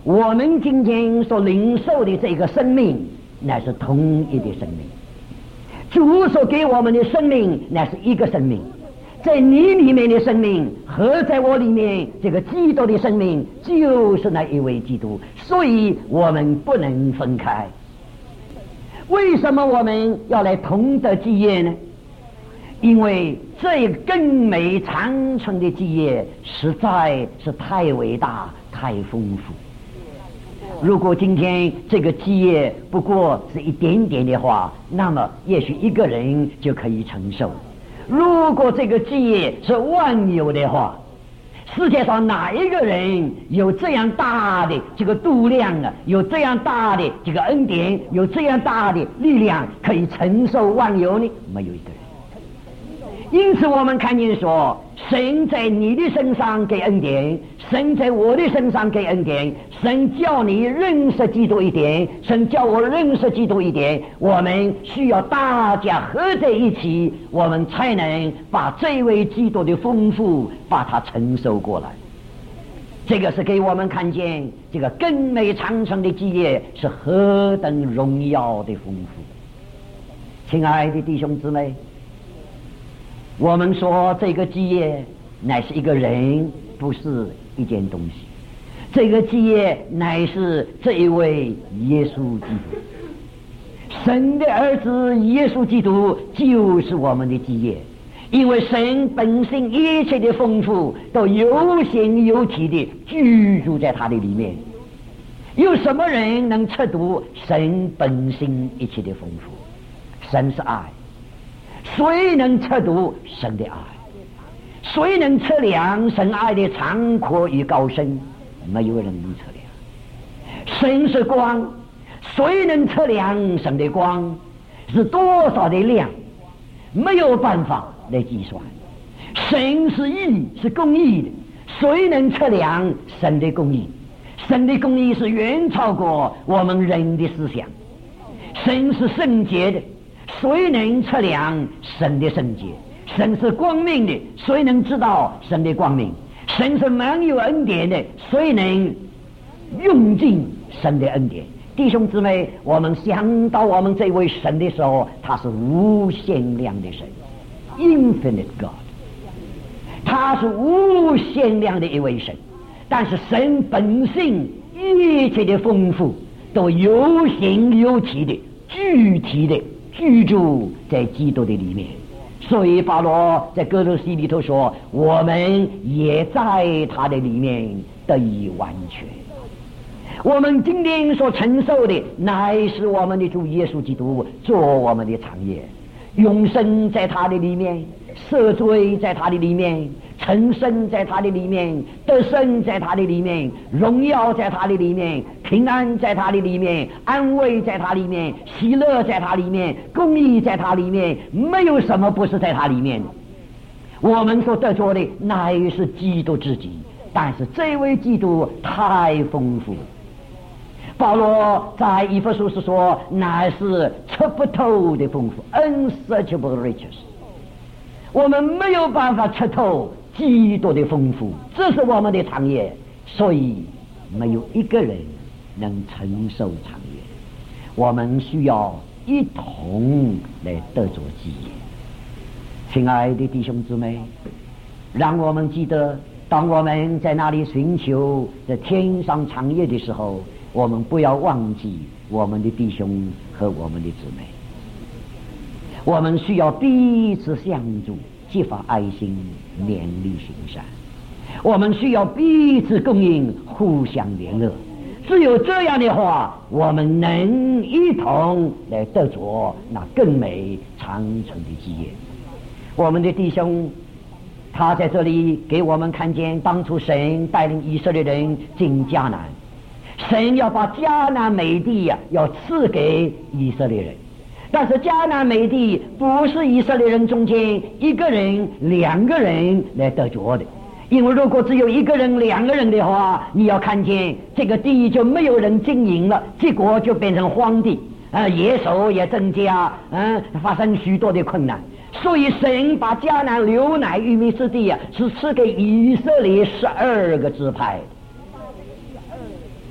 我们今天所领受的这个生命乃是同一的生命，主所给我们的生命乃是一个生命，在你里面的生命和在我里面这个基督的生命就是那一位基督，所以我们不能分开。为什么我们要来同得基业呢？因为这更美长存的基业实在是太伟大太丰富。如果今天这个基业不过是一点点的话，那么也许一个人就可以承受。如果这个基业是万有的话，世界上哪一个人有这样大的这个度量啊，有这样大的这个恩典，有这样大的力量可以承受万有呢？没有一个人。因此我们看见说，神在你的身上给恩典，神在我的身上给恩典，神叫你认识基督一点，神叫我认识基督一点，我们需要大家合在一起，我们才能把这位基督的丰富把它承受过来。这个是给我们看见这个更美长存的基业是何等荣耀的丰富。亲爱的弟兄姊妹，我们说这个基业乃是一个人，不是一件东西。这个基业乃是这一位耶稣基督，神的儿子耶稣基督就是我们的基业。因为神本性一切的丰富都有形有体的居住在他的里面。有什么人能测度神本性一切的丰富？神是爱，谁能测度神的爱？谁能测量神爱的长阔与高深？没有人能测量。神是光，谁能测量神的光是多少的亮？没有办法来计算。神是义，是公义的，谁能测量神的公义？神的公义是远超过我们人的思想。神是圣洁的，谁能测量神的圣洁？神是光明的，谁能知道神的光明？神是满有恩典的，谁能用尽神的恩典？弟兄姊妹，我们想到我们这位神的时候，他是无限量的神 ，Infinite God， 他是无限量的一位神。但是神本性一切的丰富都有形有体的具体的居住在基督的里面。所以保罗在哥罗西里头说，我们也在他的里面得以完全。我们今天所承受的乃是我们的主耶稣基督做我们的产业，永生在他的里面，赦罪在他的里面，成圣在他的里面，得胜在他的里面，荣耀在他的里面，平安在他的里面，安慰在他里面，喜乐在他里面，公义在他里面，没有什么不是在他里面的。我们所得着的乃是基督自己，但是这位基督太丰富了。保罗在以弗所书说，乃是测不透的丰富 ，unsearchable riches。我们没有办法测透基督的丰富，这是我们的产业，所以没有一个人能承受产业。我们需要一同来得着基业。亲爱的弟兄姊妹，让我们记得，当我们在那里寻求在天上产业的时候，我们不要忘记我们的弟兄和我们的姊妹。我们需要彼此相助，激发爱心，勉励行善。我们需要彼此供应，互相联络。只有这样的话，我们能一同来得着那更美长存的基业。我们的弟兄，他在这里给我们看见，当初神带领以色列人进迦南，神要把迦南美地呀、啊、要赐给以色列人。但是迦南美地不是以色列人中间一个人两个人来得着的，因为如果只有一个人两个人的话，你要看见这个地就没有人经营了，结果就变成荒地，呃，野兽也增加，嗯、呃，发生许多的困难。所以神把迦南流奶与蜜之地啊，是赐给以色列十二个支派。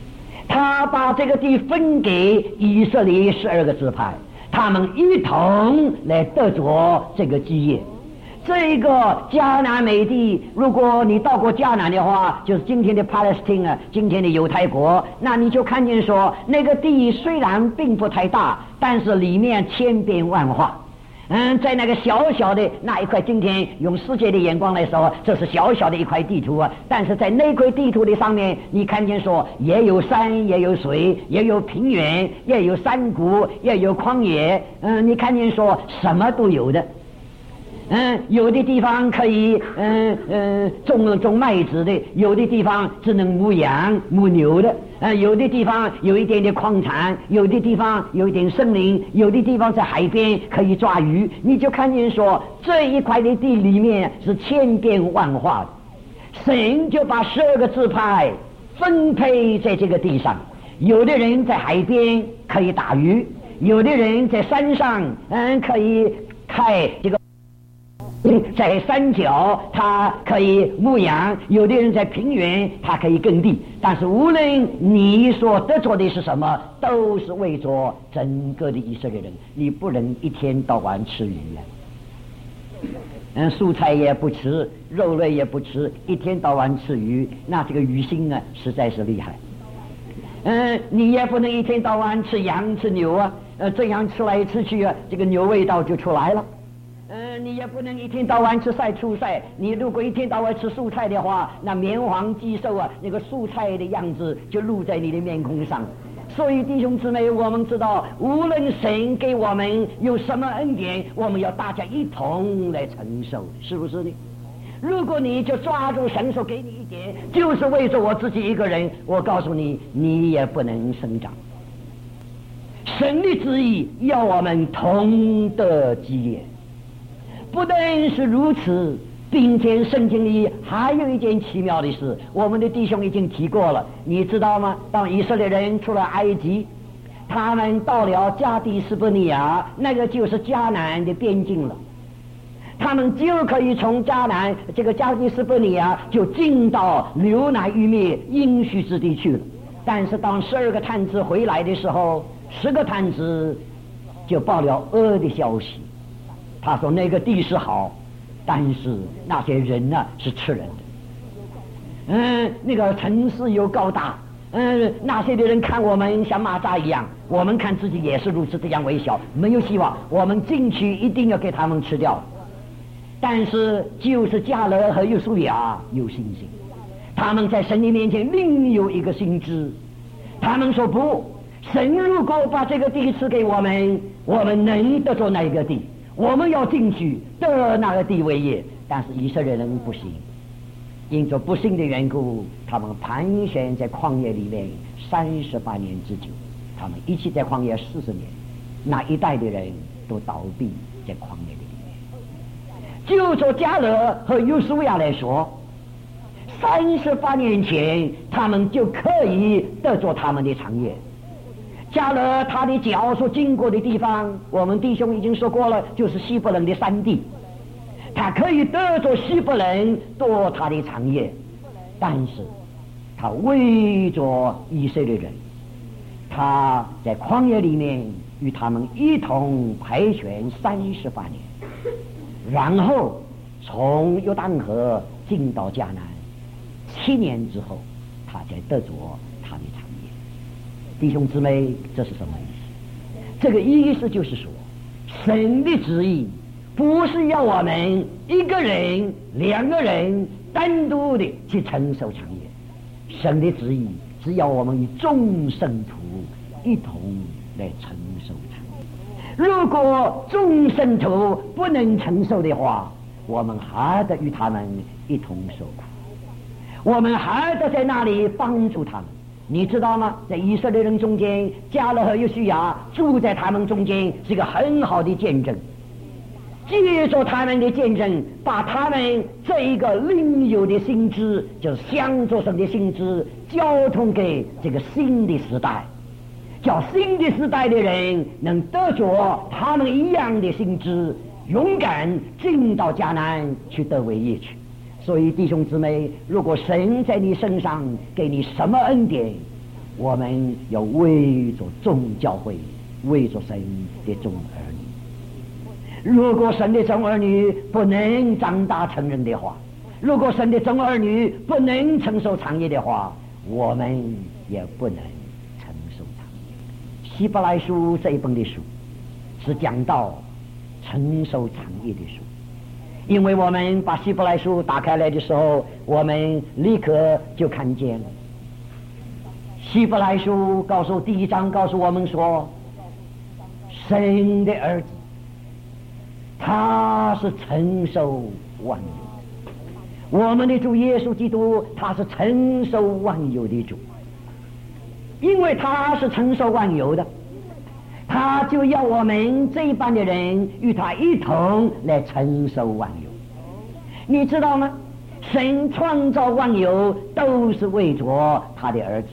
他把这个地分给以色列十二个支派，他们一同来得着这个基业。这个迦南美地，如果你到过迦南的话，就是今天的 Palestine 啊，今天的犹太国，那你就看见说，那个地虽然并不太大，但是里面千变万化。嗯，在那个小小的那一块，今天用世界的眼光来说，这是小小的一块地图啊。但是在那块地图的上面，你看见说，也有山，也有水，也有平原，也有山谷，也有旷野。嗯，你看见说，什么都有的。嗯，有的地方可以嗯嗯种种麦子的，有的地方只能牧羊牧牛的，呃，有的地方有一点点矿产，有的地方有一点森林，有的地方在海边可以抓鱼。你就看见说，这一块的地里面是千变万化的，神就把十二个支派分配在这个地上，有的人在海边可以打鱼，有的人在山上嗯可以开这个。在山脚他可以牧羊，有的人在平原他可以耕地。但是无论你所得着的是什么，都是为着整个的以色列人。你不能一天到晚吃鱼啊，嗯，蔬菜也不吃，肉类也不吃，一天到晚吃鱼，那这个鱼腥啊实在是厉害。嗯，你也不能一天到晚吃羊吃牛啊，呃，这样吃来吃去啊，这个牛味道就出来了。嗯、呃，你也不能一天到晚吃菜蔬菜。你如果一天到晚吃蔬菜的话，那棉黄肌瘦啊，那个蔬菜的样子就露在你的面孔上。所以弟兄姊妹，我们知道，无论神给我们有什么恩典，我们要大家一同来承受，是不是呢？如果你就抓住神所给你一点，就是为着我自己一个人，我告诉你，你也不能生长。神的旨意要我们同得基业。不但是如此，并且圣经里还有一件奇妙的事，我们的弟兄已经提过了，你知道吗？当以色列人出了埃及，他们到了加迪斯伯尼亚，那个就是迦南的边境了，他们就可以从迦南这个加迪斯伯尼亚就进到流奶与蜜应许之地去了。但是当十二个探子回来的时候，十个探子就报了恶的消息。他说那个地是好，但是那些人呢、啊、是吃人的。嗯，那个城市又高大，嗯，那些的人看我们像蚂蚱一样，我们看自己也是如此，这样微小，没有希望。我们进去一定要给他们吃掉。但是就是迦勒和约书亚有信心，他们在神的面前另有一个心知。他们说不，神如果把这个地赐给我们，我们能得着那个地。我们要进去得那个地为业，但是以色列人不行，因着不幸的缘故，他们盘旋在旷野里面三十八年之久，他们一起在旷野四十年，那一代的人都倒闭在旷野里面。就说迦勒和约书亚来说，三十八年前他们就可以得着他们的产业。迦勒他的脚所经过的地方，我们弟兄已经说过了，就是希伯伦的山地，他可以得着希伯伦多他的产业，但是他为着以色列人，他在旷野里面与他们一同盘旋三十八年，然后从约旦河进到迦南，七年之后他才得着他的产业。弟兄姊妹，这是什么意思？这个意思就是说，神的旨意不是要我们一个人两个人单独的去承受产业，神的旨意只要我们与众圣徒一同来承受产业。如果众圣徒不能承受的话，我们还得与他们一同受苦，我们还得在那里帮助他们。你知道吗？在以色列人中间，迦勒和约书亚住在他们中间，是一个很好的见证。借着他们的见证，把他们这一个另有的心知，就是相作神的心知，交通给这个新的时代，叫新的时代的人能得着他们一样的心知，勇敢进到迦南去得为业去。所以弟兄姊妹，如果神在你身上给你什么恩典， 我们要为着众教会，为着神的众儿女。如果神的众儿女不能长大成人的话，如果神的众儿女不能承受产业的话，我们也不能承受产业。希伯来书这一本的书是讲到承受产业的书，因为我们把希伯来书打开来的时候，我们立刻就看见了。希伯来书告诉第一章告诉我们说，神的儿子他是承受万有，我们的主耶稣基督他是承受万有的主，因为他是承受万有的，他就要我们这一般的人与他一同来承受万有。你知道吗？神创造万有都是为着他的儿子，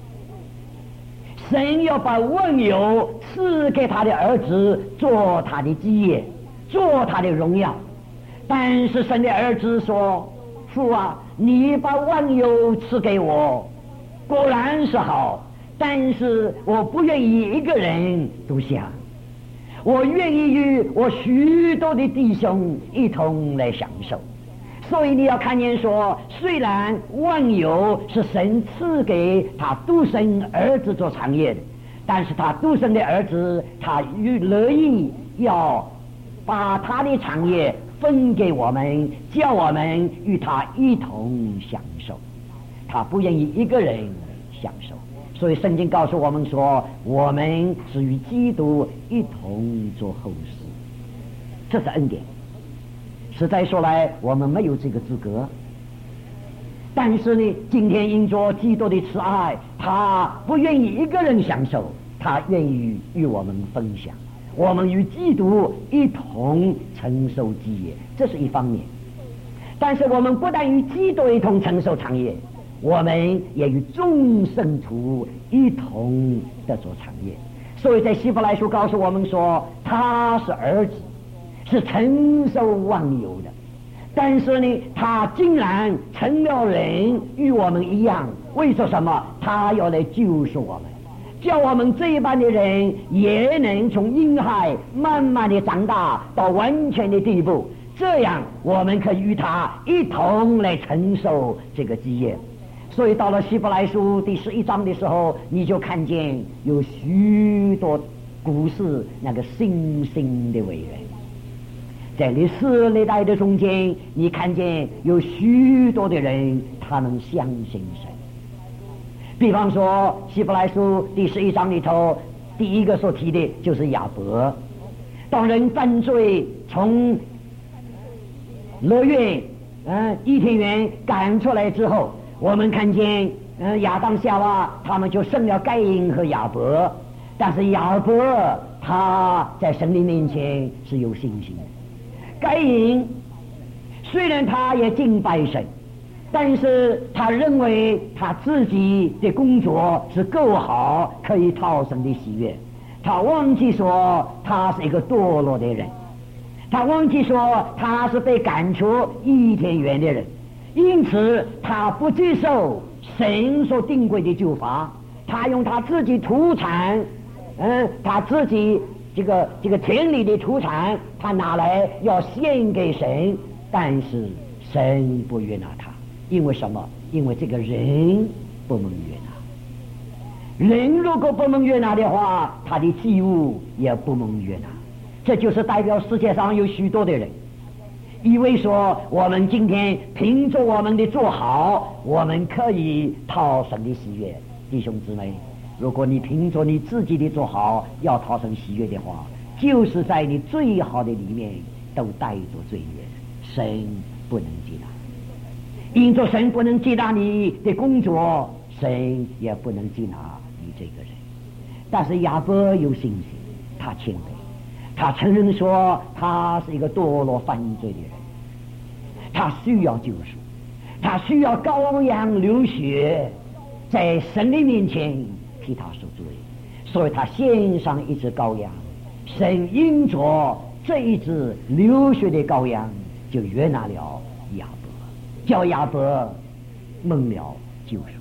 神要把万有赐给他的儿子做他的基业，做他的荣耀。但是神的儿子说，父啊，你把万有赐给我，果然是好，但是我不愿意一个人独享，我愿意与我许多的弟兄一同来享受。所以你要看见说，虽然万有是神赐给他独生儿子做产业的，但是他独生的儿子他乐意要把他的产业分给我们，叫我们与他一同享受，他不愿意一个人享受。所以圣经告诉我们说，我们是与基督一同做后嗣，这是恩典。实在说来，我们没有这个资格，但是呢，今天因着基督的慈爱，他不愿意一个人享受，他愿意与我们分享，我们与基督一同承受基业，这是一方面。但是我们不但与基督一同承受产业，我们也与众圣徒一同得着产业。所以在希伯来书告诉我们说，他是儿子，是承受万有的，但是呢，他竟然成了人，与我们一样。为着什么？他要来救赎我们，叫我们这一般的人也能从婴孩慢慢的长大到完全的地步，这样我们可以与他一同来承受这个基业。所以到了希伯来书第十一章的时候，你就看见有许多故事，那个信心的伟人，在历史历代的中间，你看见有许多的人他们相信神。比方说希伯来书第十一章里头，第一个所提的就是亚伯。当人犯罪从乐园嗯伊甸园赶出来之后，我们看见嗯亚当夏娃他们就生了该隐和亚伯，但是亚伯他在神的面前是有信心的。该隐虽然他也敬拜神，但是他认为他自己的工作是够好，可以讨神的喜悦，他忘记说他是一个堕落的人，他忘记说他是被赶出伊甸园的人，因此他不接受神所定规的救罚，他用他自己土产嗯，他自己这个这个田里的土产，他拿来要献给神，但是神不悦纳他，因为什么？因为这个人不蒙悦纳。人如果不蒙悦纳的话，他的祭物也不蒙悦纳。这就是代表世界上有许多的人以为说，我们今天凭着我们的做好，我们可以讨神的喜悦。弟兄姊妹，如果你凭着你自己的做好要讨神喜悦的话，就是在你最好的里面都带着罪孽，神不能接纳。因着神不能接纳你的工作，神也不能接纳你这个人。但是亚伯有信心，他谦卑，他承认说他是一个堕落犯罪的人，他需要救赎，他需要羔羊流血在神的面前替他赎罪，所以他献上一只羔羊。神因着这一只流血的羔羊，就悦纳了亚伯，叫亚伯蒙了救赎。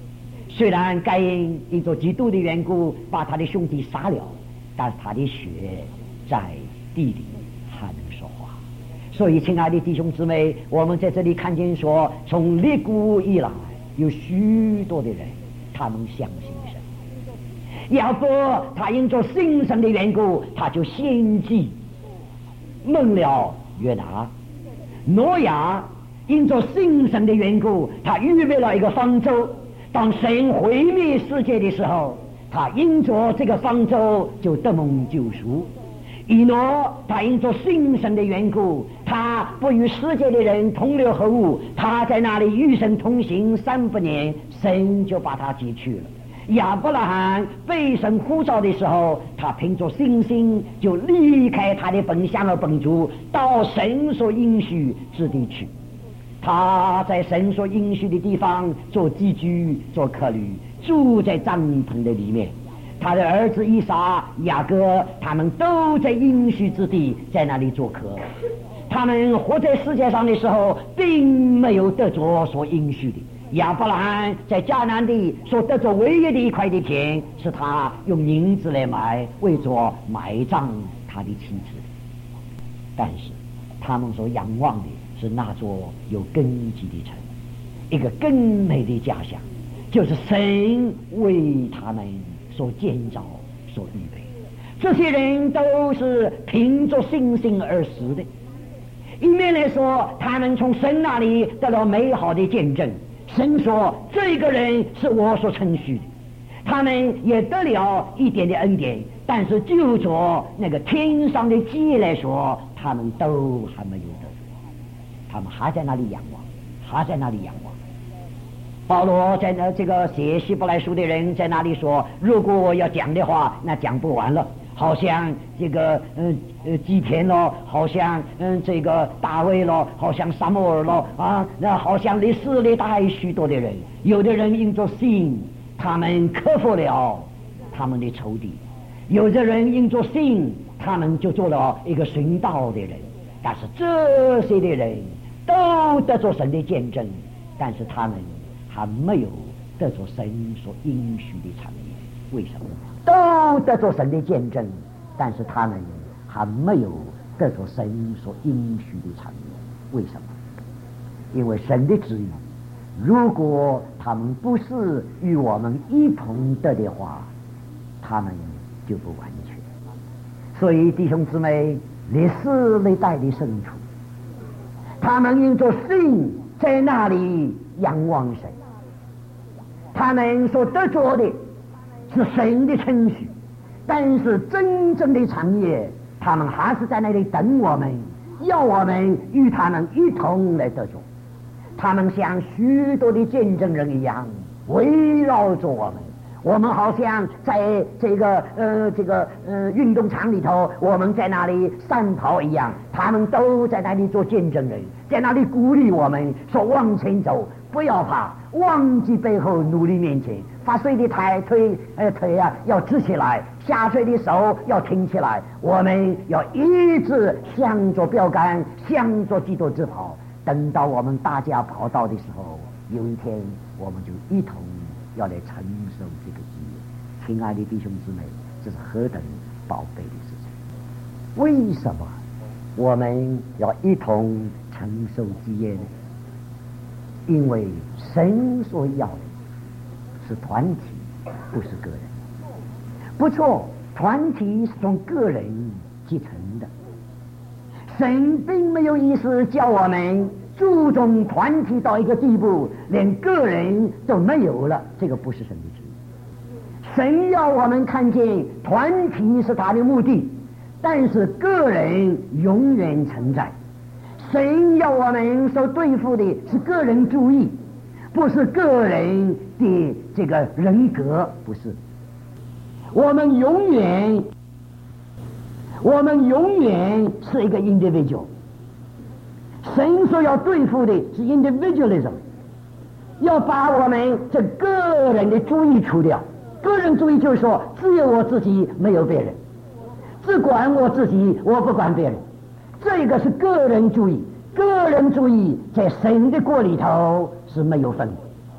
虽然该隐因着基督的缘故把他的兄弟杀了，但是他的血在地里还能说话。所以亲爱的弟兄姊妹，我们在这里看见说，从立古以来有许多的人他们相信神。亚伯他因着信神的缘故，他就献祭蒙了约拿。挪亚因着信神的缘故，他预备了一个方舟，当神毁灭世界的时候，他因着这个方舟就得蒙救赎。以诺他因着信神的缘故，他不与世界的人同流合污，他在那里与神同行三百年，神就把他接去了。亚伯拉罕被神呼召的时候，他凭着信心就离开他的本乡和本族，到神所应许之地去。他在神所应许的地方做寄居，做客旅，住在帐篷的里面。他的儿子以撒、雅各他们都在应许之地，在那里做客。他们活在世界上的时候，并没有得着所应许的。亚伯拉罕在迦南地所得着唯一的一块的田，是他用银子来买，为着埋葬他的妻子。但是他们所仰望的是那座有根基的城，一个更美的家乡，就是神为他们所建造、所预备。这些人都是凭着信心而死的。一面来说，他们从神那里得了美好的见证，神说这个人是我所称许的，他们也得了一点的恩典，但是就着那个天上的基业来说，他们都还没有得着，他们还在那里仰望，还在那里仰望。保罗在那这个写希伯来书的人在那里说，如果我要讲的话，那讲不完了，好像这个嗯呃基甸咯，好像嗯这个大卫咯，好像撒母耳咯啊，那好像历史历代许多的人，有的人因着信，他们克服了他们的仇敌；有的人因着信，他们就做了一个寻道的人。但是这些的人都得着神的见证，但是他们还没有得着神所应许的产业。为什么？都得着神的见证，但是他们还没有得着神所应许的产业。为什么？因为神的旨意，如果他们不是与我们一同得的话，他们就不完全。所以弟兄姊妹，历史历代的圣徒，他们因着信在那里仰望神，他们所得着的是神的称许，但是真正的产业，他们还是在那里等我们，要我们与他们一同来得着。他们像许多的见证人一样围绕着我们，我们好像在这个呃这个呃运动场里头，我们在那里散跑一样，他们都在那里做见证人，在那里鼓励我们说往前走，不要怕，忘记背后，努力面前。发水的抬腿呃腿啊要直起来，下水的手要挺起来，我们要一直向着标杆，向着基督之跑。等到我们大家跑到的时候，有一天我们就一同要来承受这个基业。亲爱的弟兄姊妹，这是何等宝贝的事情！为什么我们要一同承受基业呢？因为神所要的是团体，不是个人。不错，团体是从个人继承的。神并没有意思叫我们注重团体到一个地步，连个人都没有了，这个不是神的旨意。神要我们看见团体是他的目的，但是个人永远存在。神要我们所对付的是个人主义，不是个人的这个人格，不是。我们永远我们永远是一个 individual。 神所要对付的是 individualism， 要把我们这个人的主义除掉。个人主义就是说只有我自己，没有别人，只管我自己，我不管别人，这个是个人主义。个人主义在神的国里头是没有分的。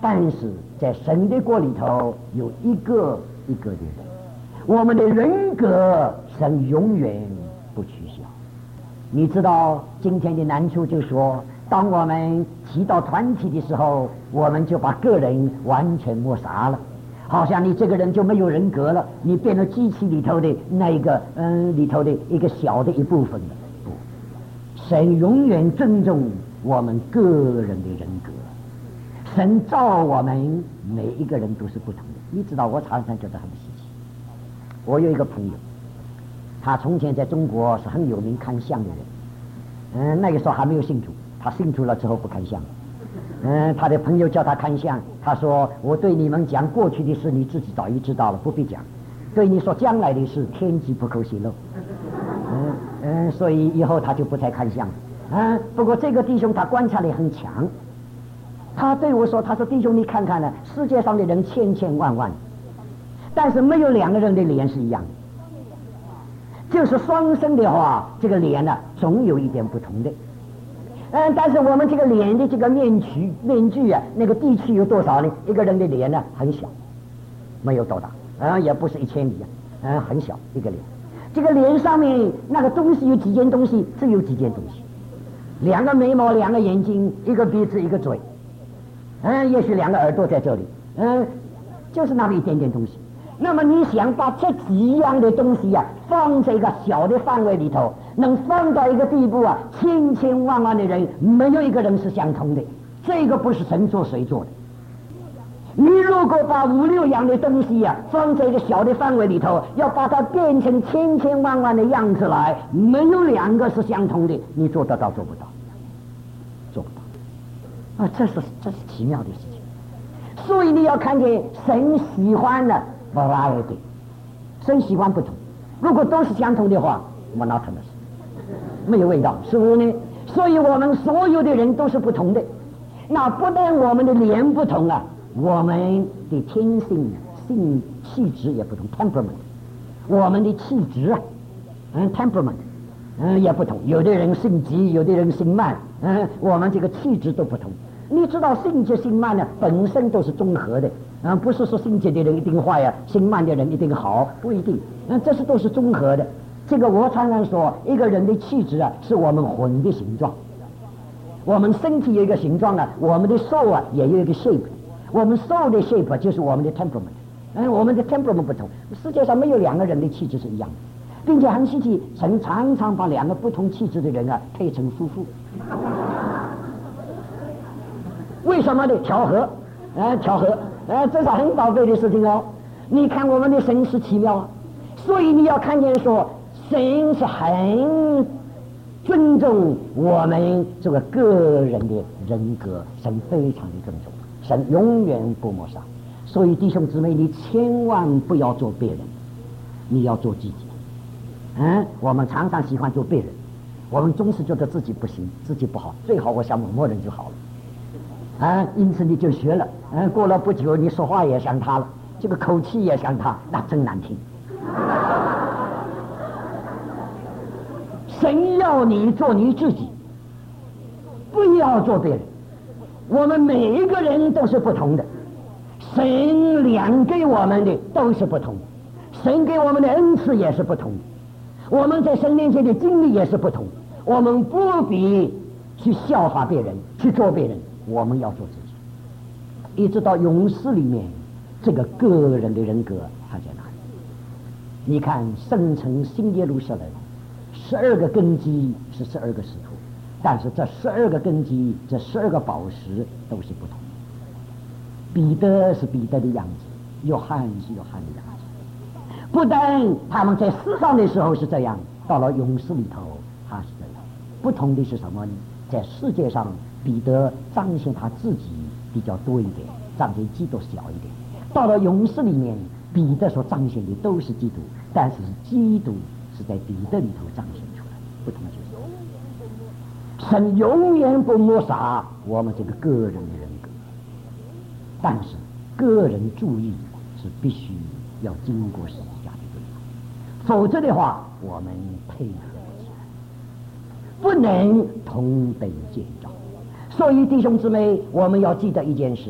但是在神的国里头有一个一个的人，我们的人格神永远不取消。你知道今天的难处就是说，当我们提到团体的时候，我们就把个人完全抹杀了，好像你这个人就没有人格了，你变成机器里头的那一个嗯里头的一个小的一部分了。不，神永远尊重我们个人的人格。神造我们每一个人都是不同的。你知道我常常觉得很稀奇，我有一个朋友，他从前在中国是很有名看相的人，嗯，那个时候还没有信主，他信主了之后不看相，嗯，他的朋友叫他看相，他说我对你们讲过去的事你自己早已知道了，不必讲，对你说将来的事天机不可泄露，嗯嗯，所以以后他就不再看相了。嗯，不过这个弟兄他观察力很强，他对我说，他说弟兄你看看呢，世界上的人千千万万，但是没有两个人的脸是一样的，就是双生的话，这个脸呢总有一点不同的。嗯，但是我们这个脸的这个面具面具啊，那个地区有多少呢？一个人的脸呢很小，没有多大，嗯，也不是一千里啊，嗯，很小一个脸。这个脸上面那个东西有几件东西，只有几件东西，两个眉毛，两个眼睛，一个鼻子，一个嘴，嗯，也许两个耳朵在这里，嗯，就是那么一点点东西。那么你想把这几样的东西啊放在一个小的范围里头，能放到一个地步啊，千千万万的人没有一个人是相同的，这个不是神做谁做的。你如果把五六样的东西啊放在一个小的范围里头，要把它变成千千万万的样子来，没有两个是相同的，你做得到做不到？做不到啊！这是这是奇妙的事情。所以你要看见神喜欢的 variety， 神喜欢不同。如果都是相同的话 monotonous， 没有味道，是不是呢？所以我们所有的人都是不同的。那不但我们的脸不同啊，我们的天性性气质也不同 temperament， 我们的气质啊，嗯 temperament， 嗯也不同。有的人性急，有的人性慢，嗯，我们这个气质都不同。你知道性急性慢呢，本身都是综合的，嗯，不是说性急的人一定坏啊，性慢的人一定好，不一定，嗯，这是都是综合的。这个我常常说，一个人的气质啊，是我们魂的形状。我们身体有一个形状啊，我们的 soul 啊也有一个 shape， 我们 soul 的 shape 就是我们的 temperament， 嗯，我们的 temperament 不同。世界上没有两个人的气质是一样的，并且很稀奇，曾常常把两个不同气质的人啊配成夫妇。为什么呢？调和，呃，调和，呃，这是很宝贝的事情哦。你看我们的神是奇妙啊，所以你要看见说，神是很尊重我们这个个人的人格，神非常的尊重，神永远不抹杀。所以弟兄姊妹，你千万不要做别人，你要做自己。嗯，我们常常喜欢做别人，我们总是觉得自己不行，自己不好，最好我想某某人就好了。啊，因此你就学了，嗯，过了不久，你说话也像他了，这个口气也像他，那真难听。神要你做你自己，不要做别人。我们每一个人都是不同的，神量给我们的都是不同的，神给我们的恩赐也是不同的，我们在神面前的经历也是不同。我们不必去效法别人，去做别人。我们要做自己，一直到勇士里面，这个个人的人格还在哪里？你看圣城新耶路撒冷，十二个根基是十二个使徒，但是这十二个根基，这十二个宝石都是不同。彼得是彼得的样子，约翰是约翰的样子。不但他们在世上的时候是这样，到了勇士里头他是这样。不同的是什么呢？在世界上，彼得彰显他自己比较多一点，彰显基督小一点。到了勇士里面，彼得所彰显的都是基督，但是基督是在彼得里头彰显出来，不同就是神永远不抹杀我们这个个人的人格，但是个人主义是必须要经过十字架的对方，否则的话我们配合不起来，不能同等建造。所以弟兄姊妹，我们要记得一件事，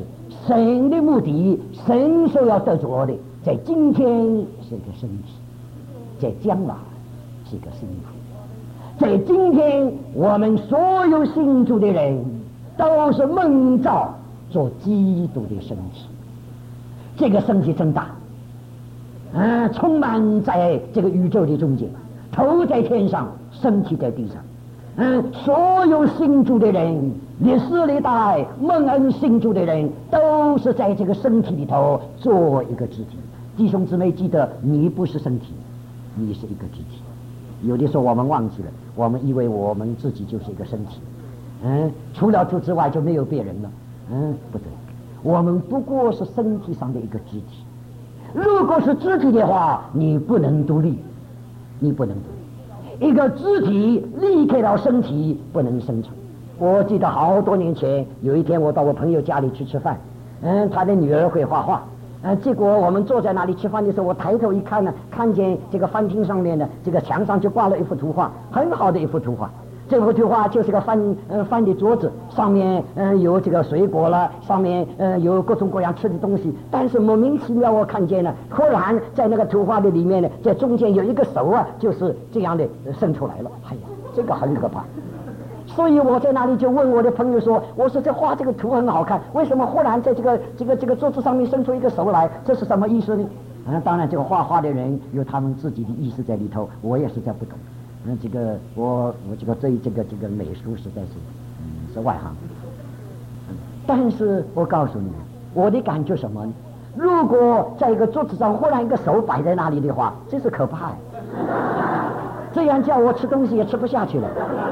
神的目的，神所要得着的，在今天是一个身体，在将来是一个幸福。在今天，我们所有信主的人都是蒙召做基督的身体。这个身体真大，啊，充满在这个宇宙的中间，头在天上，身体在地上。嗯，所有信主的人，历史历代蒙恩信主的人，都是在这个身体里头做一个肢体。弟兄姊妹，记得你不是身体，你是一个肢体。有的时候我们忘记了，我们以为我们自己就是一个身体，嗯，除了主之外就没有别人了。嗯，不对，我们不过是身体上的一个肢体。如果是肢体的话，你不能独立，你不能独立。一个肢体离开了身体不能生存。我记得好多年前，有一天我到我朋友家里去吃饭，嗯，他的女儿会画画，嗯，结果我们坐在那里吃饭的时候，我抬头一看呢，看见这个饭厅上面呢，这个墙上就挂了一幅图画，很好的一幅图画。这幅图画就是个饭呃饭的桌子，上面嗯、呃、有这个水果了，上面呃有各种各样吃的东西。但是莫名其妙，我看见了，忽然在那个图画的里面呢，在中间有一个手啊，就是这样的伸出来了。哎呀，这个很可怕。所以我在那里就问我的朋友说：“我说这画这个图很好看，为什么忽然在这个这个这个桌子上面伸出一个手来？这是什么意思呢？”啊，当然这个画画的人有他们自己的意思在里头，我也实在不懂。那这个我我这个对这个这个美术实在是嗯是外行，嗯，但是我告诉你，我的感觉什么呢？如果在一个桌子上忽然一个手摆在那里的话，这是可怕的，这样叫我吃东西也吃不下去了。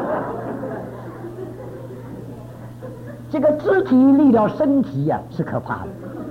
这个肢体离了身体呀、啊、是可怕的。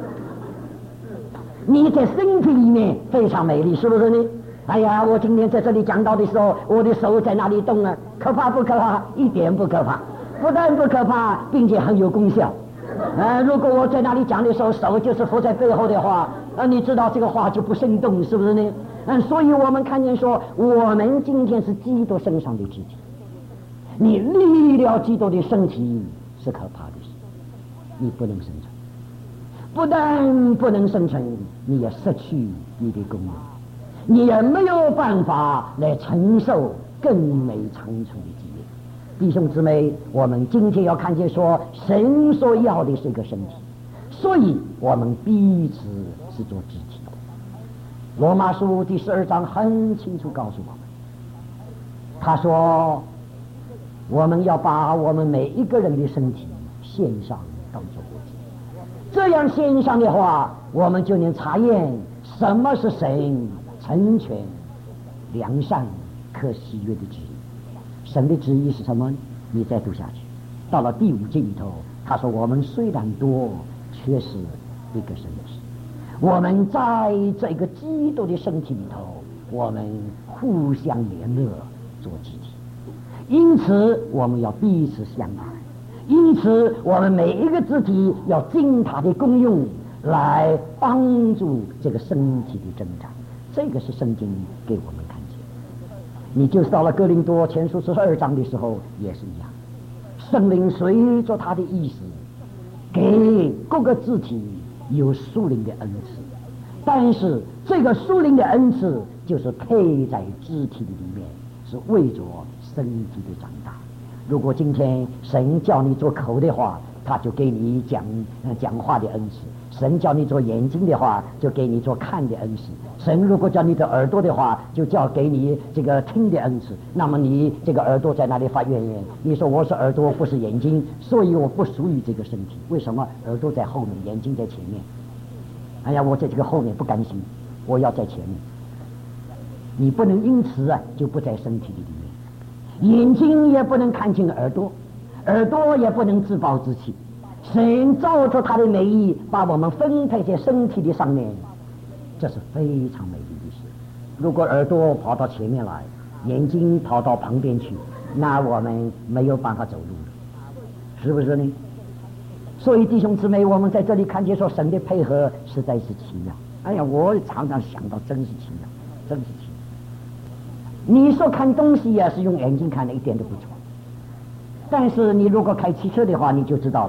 你在身体里面非常美丽，是不是呢？哎呀，我今天在这里讲到的时候，我的手在那里动啊，可怕不可怕？一点不可怕，不但不可怕，并且很有功效。呃，如果我在那里讲的时候，手就是扶在背后的话，呃，你知道这个话就不生动，是不是呢？嗯，所以我们看见说，我们今天是基督身上的肢体，你离了基督的身体是可怕的事，你不能生存，不但不能生存，你也失去你的功能。你也没有办法来承受更美长存的基业。弟兄姊妹，我们今天要看见说，神所要的是一个身体，所以我们彼此是做肢体的。罗马书第十二章很清楚告诉我们，他说我们要把我们每一个人的身体献上当作活祭，这样献上的话，我们就能查验什么是神成全良善可喜悦的旨意。神的旨意是什么？你再读下去，到了第五节里头，他说我们虽然多，却是一个身体，我们在这个基督的身体里头，我们互相联络做肢体，因此我们要彼此相爱，因此我们每一个肢体要尽它的功用来帮助这个身体的增长。这个是圣经给我们看见。你就是到了哥林多前书十二章的时候也是一样，圣灵随着他的意思给各个肢体有属灵的恩赐，但是这个属灵的恩赐就是配在肢体的里面，是为着身体的长大。如果今天神叫你做口的话，他就给你讲讲话的恩赐；神叫你做眼睛的话，就给你做看的恩赐；神如果叫你的耳朵的话，就叫给你这个听的恩赐。那么你这个耳朵在那里发怨言，你说我是耳朵不是眼睛，所以我不属于这个身体。为什么耳朵在后面，眼睛在前面？哎呀，我在这个后面不甘心，我要在前面。你不能因此啊就不在身体里面，眼睛也不能看清耳朵，耳朵也不能自暴自弃。神照着他的美意把我们分配在身体的上面，这是非常美丽的事。如果耳朵跑到前面来，眼睛跑到旁边去，那我们没有办法走路了，是不是呢？所以弟兄姊妹，我们在这里看见说神的配合实在是奇妙。哎呀，我常常想到真是奇妙，真是奇妙。你说看东西也是用眼睛看的，一点都不错。但是你如果开汽车的话，你就知道了，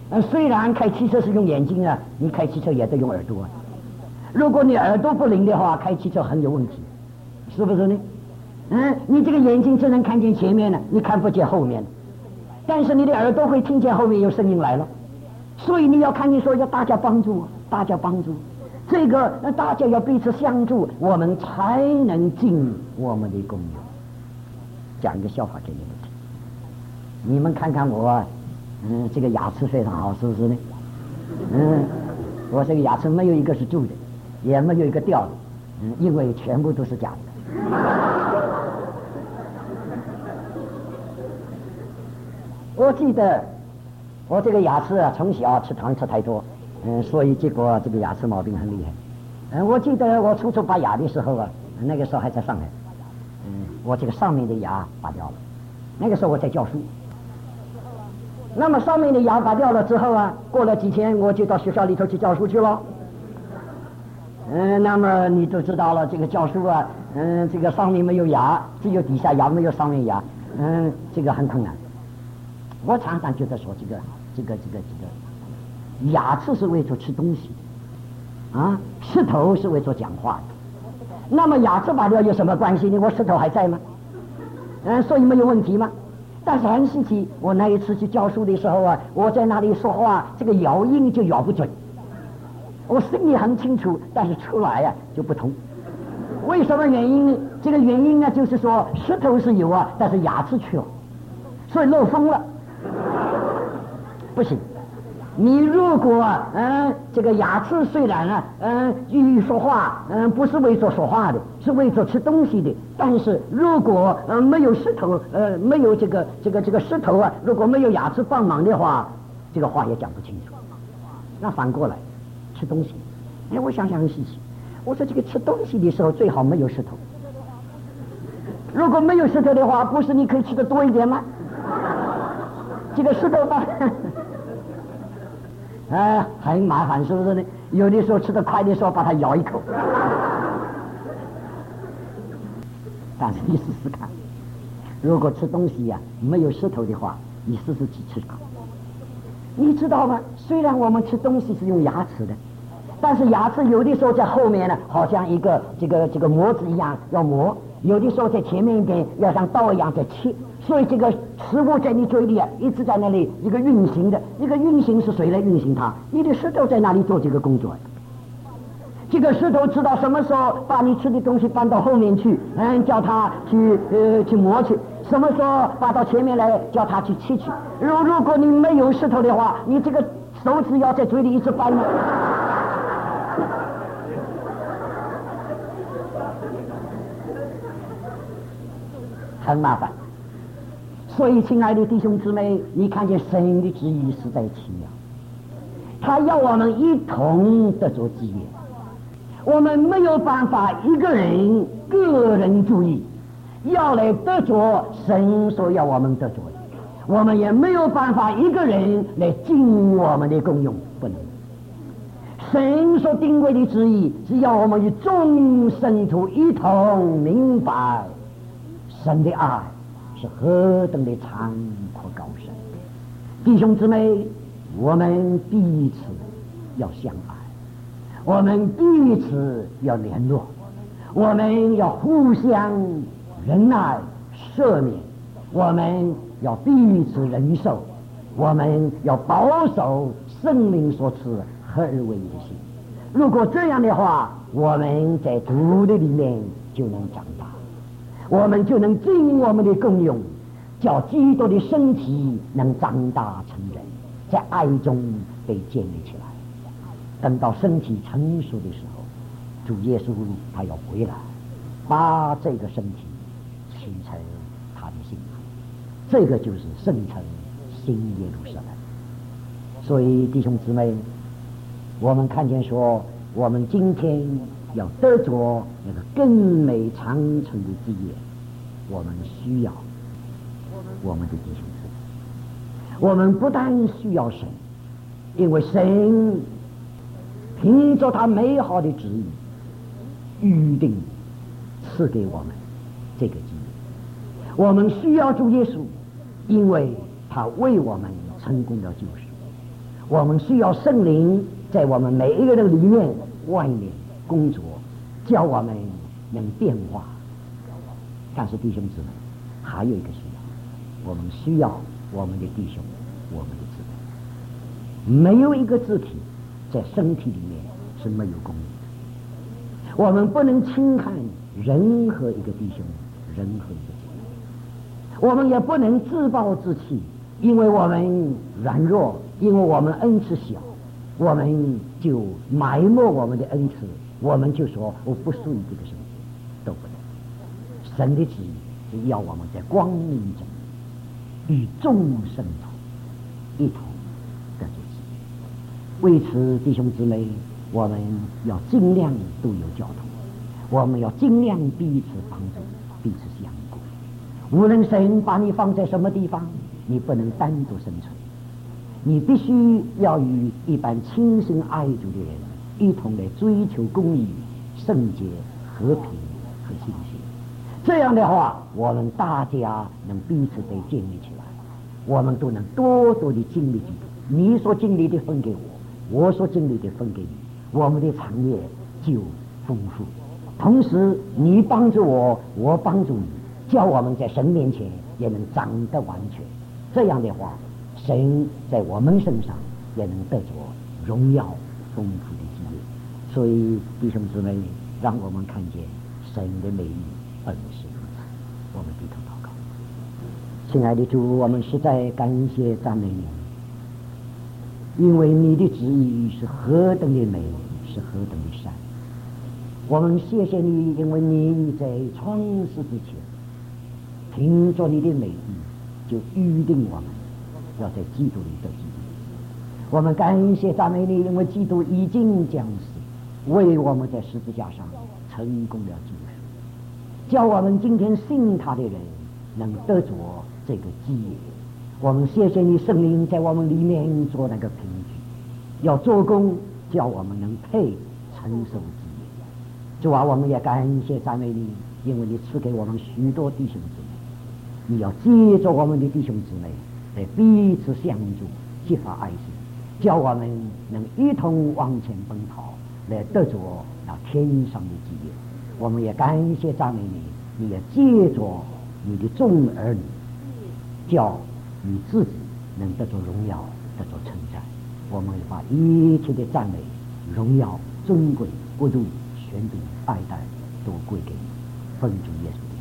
呃，虽然开汽车是用眼睛啊，你开汽车也得用耳朵啊。如果你耳朵不灵的话，开汽车很有问题，是不是呢？嗯，你这个眼睛只能看见前面呢，你看不见后面，但是你的耳朵会听见后面有声音来了，所以你要看见说要大家帮助，大家帮助，这个大家要彼此相助，我们才能尽我们的功用。讲一个笑话给你们听，你们看看我，嗯，这个牙齿非常好，是不是呢？嗯，我这个牙齿没有一个是蛀的，也没有一个掉的，嗯，因为全部都是假的。我记得我这个牙齿啊，从小吃糖吃太多，嗯，所以结果这个牙齿毛病很厉害。嗯，我记得我初初拔牙的时候啊，那个时候还在上海，嗯，我这个上面的牙拔掉了，那个时候我在教书。那么上面的牙拔掉了之后啊，过了几天我就到学校里头去教书去了。嗯，那么你都知道了，这个教书啊，嗯，这个上面没有牙，只有底下牙，没有上面牙，嗯，这个很困难。我常常觉得说，这个这个这个这个牙齿是为着吃东西的啊，舌头是为着讲话的。那么牙齿拔掉有什么关系呢？我舌头还在吗？嗯，所以没有问题吗？但是很稀奇，我那一次去教书的时候啊，我在那里说话，这个咬音就咬不准。我心里很清楚，但是出来呀、啊、就不同。为什么原因呢？这个原因呢，就是说舌头是有啊，但是牙齿去了，所以漏风了。不行，你如果嗯这个牙齿虽然啊嗯一说话嗯不是为着说话的，是为着吃东西的，但是如果嗯没有舌头呃没有这个这个这个舌头啊，如果没有牙齿帮忙的话，这个话也讲不清楚。那反过来吃东西，哎，我想想很稀奇，我说这个吃东西的时候最好没有舌头。如果没有舌头的话，不是你可以吃的多一点吗？这个舌头吧，哎，很麻烦，是不是呢？有的时候吃得快的时候，把它咬一口。但是你试试看，如果吃东西呀、啊、没有舌头的话，你试试去吃看。你知道吗？虽然我们吃东西是用牙齿的，但是牙齿有的时候在后面呢，好像一个这个这个模子一样要磨；有的时候在前面一边要像刀一样在切。所以这个食物在你嘴里啊，一直在那里一个运行的，一个运行是谁来运行它？你的舌头在那里做这个工作。这个舌头知道什么时候把你吃的东西搬到后面去，嗯，叫它去呃去磨去；什么时候把到前面来，叫它去切去。如如果你没有舌头的话，你这个手指要在嘴里一直搬呢。很麻烦。所以亲爱的弟兄姊妹，你看见神的旨意实在奇妙，他要我们一同得着基业。我们没有办法一个人个人主义要来得着神所要我们得着的，我们也没有办法一个人来尽我们的功用，不能。神所定位的旨意是要我们与众圣徒一同明白神的爱是何等的长阔高深。弟兄姊妹，我们彼此要相爱，我们彼此要联络，我们要互相仁爱赦免，我们要彼此忍受，我们要保守圣灵所赐合而为一的心。如果这样的话，我们在主的里面就能长大，我们就能尽我们的功用，叫基督的身体能长大成人，在爱中被建立起来。等到身体成熟的时候，主耶稣他要回来，把这个身体取成他的心，这个就是圣城新耶路撒冷。所以弟兄姊妹，我们看见说，我们今天要得着那个更美长存的基业，我们需要我们的弟兄姊妹。我们不但需要神，因为神凭着他美好的旨意预定赐给我们这个基业。我们需要主耶稣，因为他为我们成功了救赎。 我们需要圣灵在我们每一个人里面、外面工作，叫我们能变化。但是弟兄姊妹，还有一个需要，我们需要我们的弟兄、我们的姊妹。没有一个肢体在身体里面是没有公义的。我们不能轻看任何一个弟兄、任何一个姊妹。我们也不能自暴自弃，因为我们软弱，因为我们恩赐小，我们就埋没我们的恩赐，我们就说我不属于这个身体，都不能。神的旨意是要我们在光明中与众生同一同得救之业。为此，弟兄姊妹，我们要尽量都有交通，我们要尽量彼此帮助，彼此相顾。无论神把你放在什么地方，你不能单独生存，你必须要与一般亲心爱主的人一同来追求公义、圣洁、和平和信心。这样的话，我们大家能彼此被建立起来，我们都能多多的经历基督。你所经历的分给我，我所经历的分给你，我们的产业就丰富。同时，你帮助我，我帮助你，叫我们在神面前也能长得完全。这样的话，神在我们身上也能得着荣耀丰富的基业。所以弟兄姊妹，让我们看见神的美意本是如此。我们低头祷告。亲爱的主，我们实在感谢赞美你，因为你的旨意是何等的美，是何等的善。我们谢谢你，因为你在创世之前凭着你的美意就预定我们要在基督里得基督。我们感谢赞美你，因为基督已经将死，为我们在十字架上成功了救赎，叫我们今天信他的人能得着这个基业。我们谢谢你，圣灵在我们里面做那个凭据，要做工，叫我们能配承受基业。主啊，我们也感谢赞美你，因为你赐给我们许多弟兄姊妹，你要借着我们的弟兄姊妹来彼此相助，激发爱心，叫我们能一同往前奔跑，来得着那天上的基业。我们也感谢赞美你，你也借着你的众儿女，叫你自己能得着荣耀，得着称赞。我们把一切的赞美、荣耀、尊贵、国度、权柄、爱戴都归给你，奉主耶稣。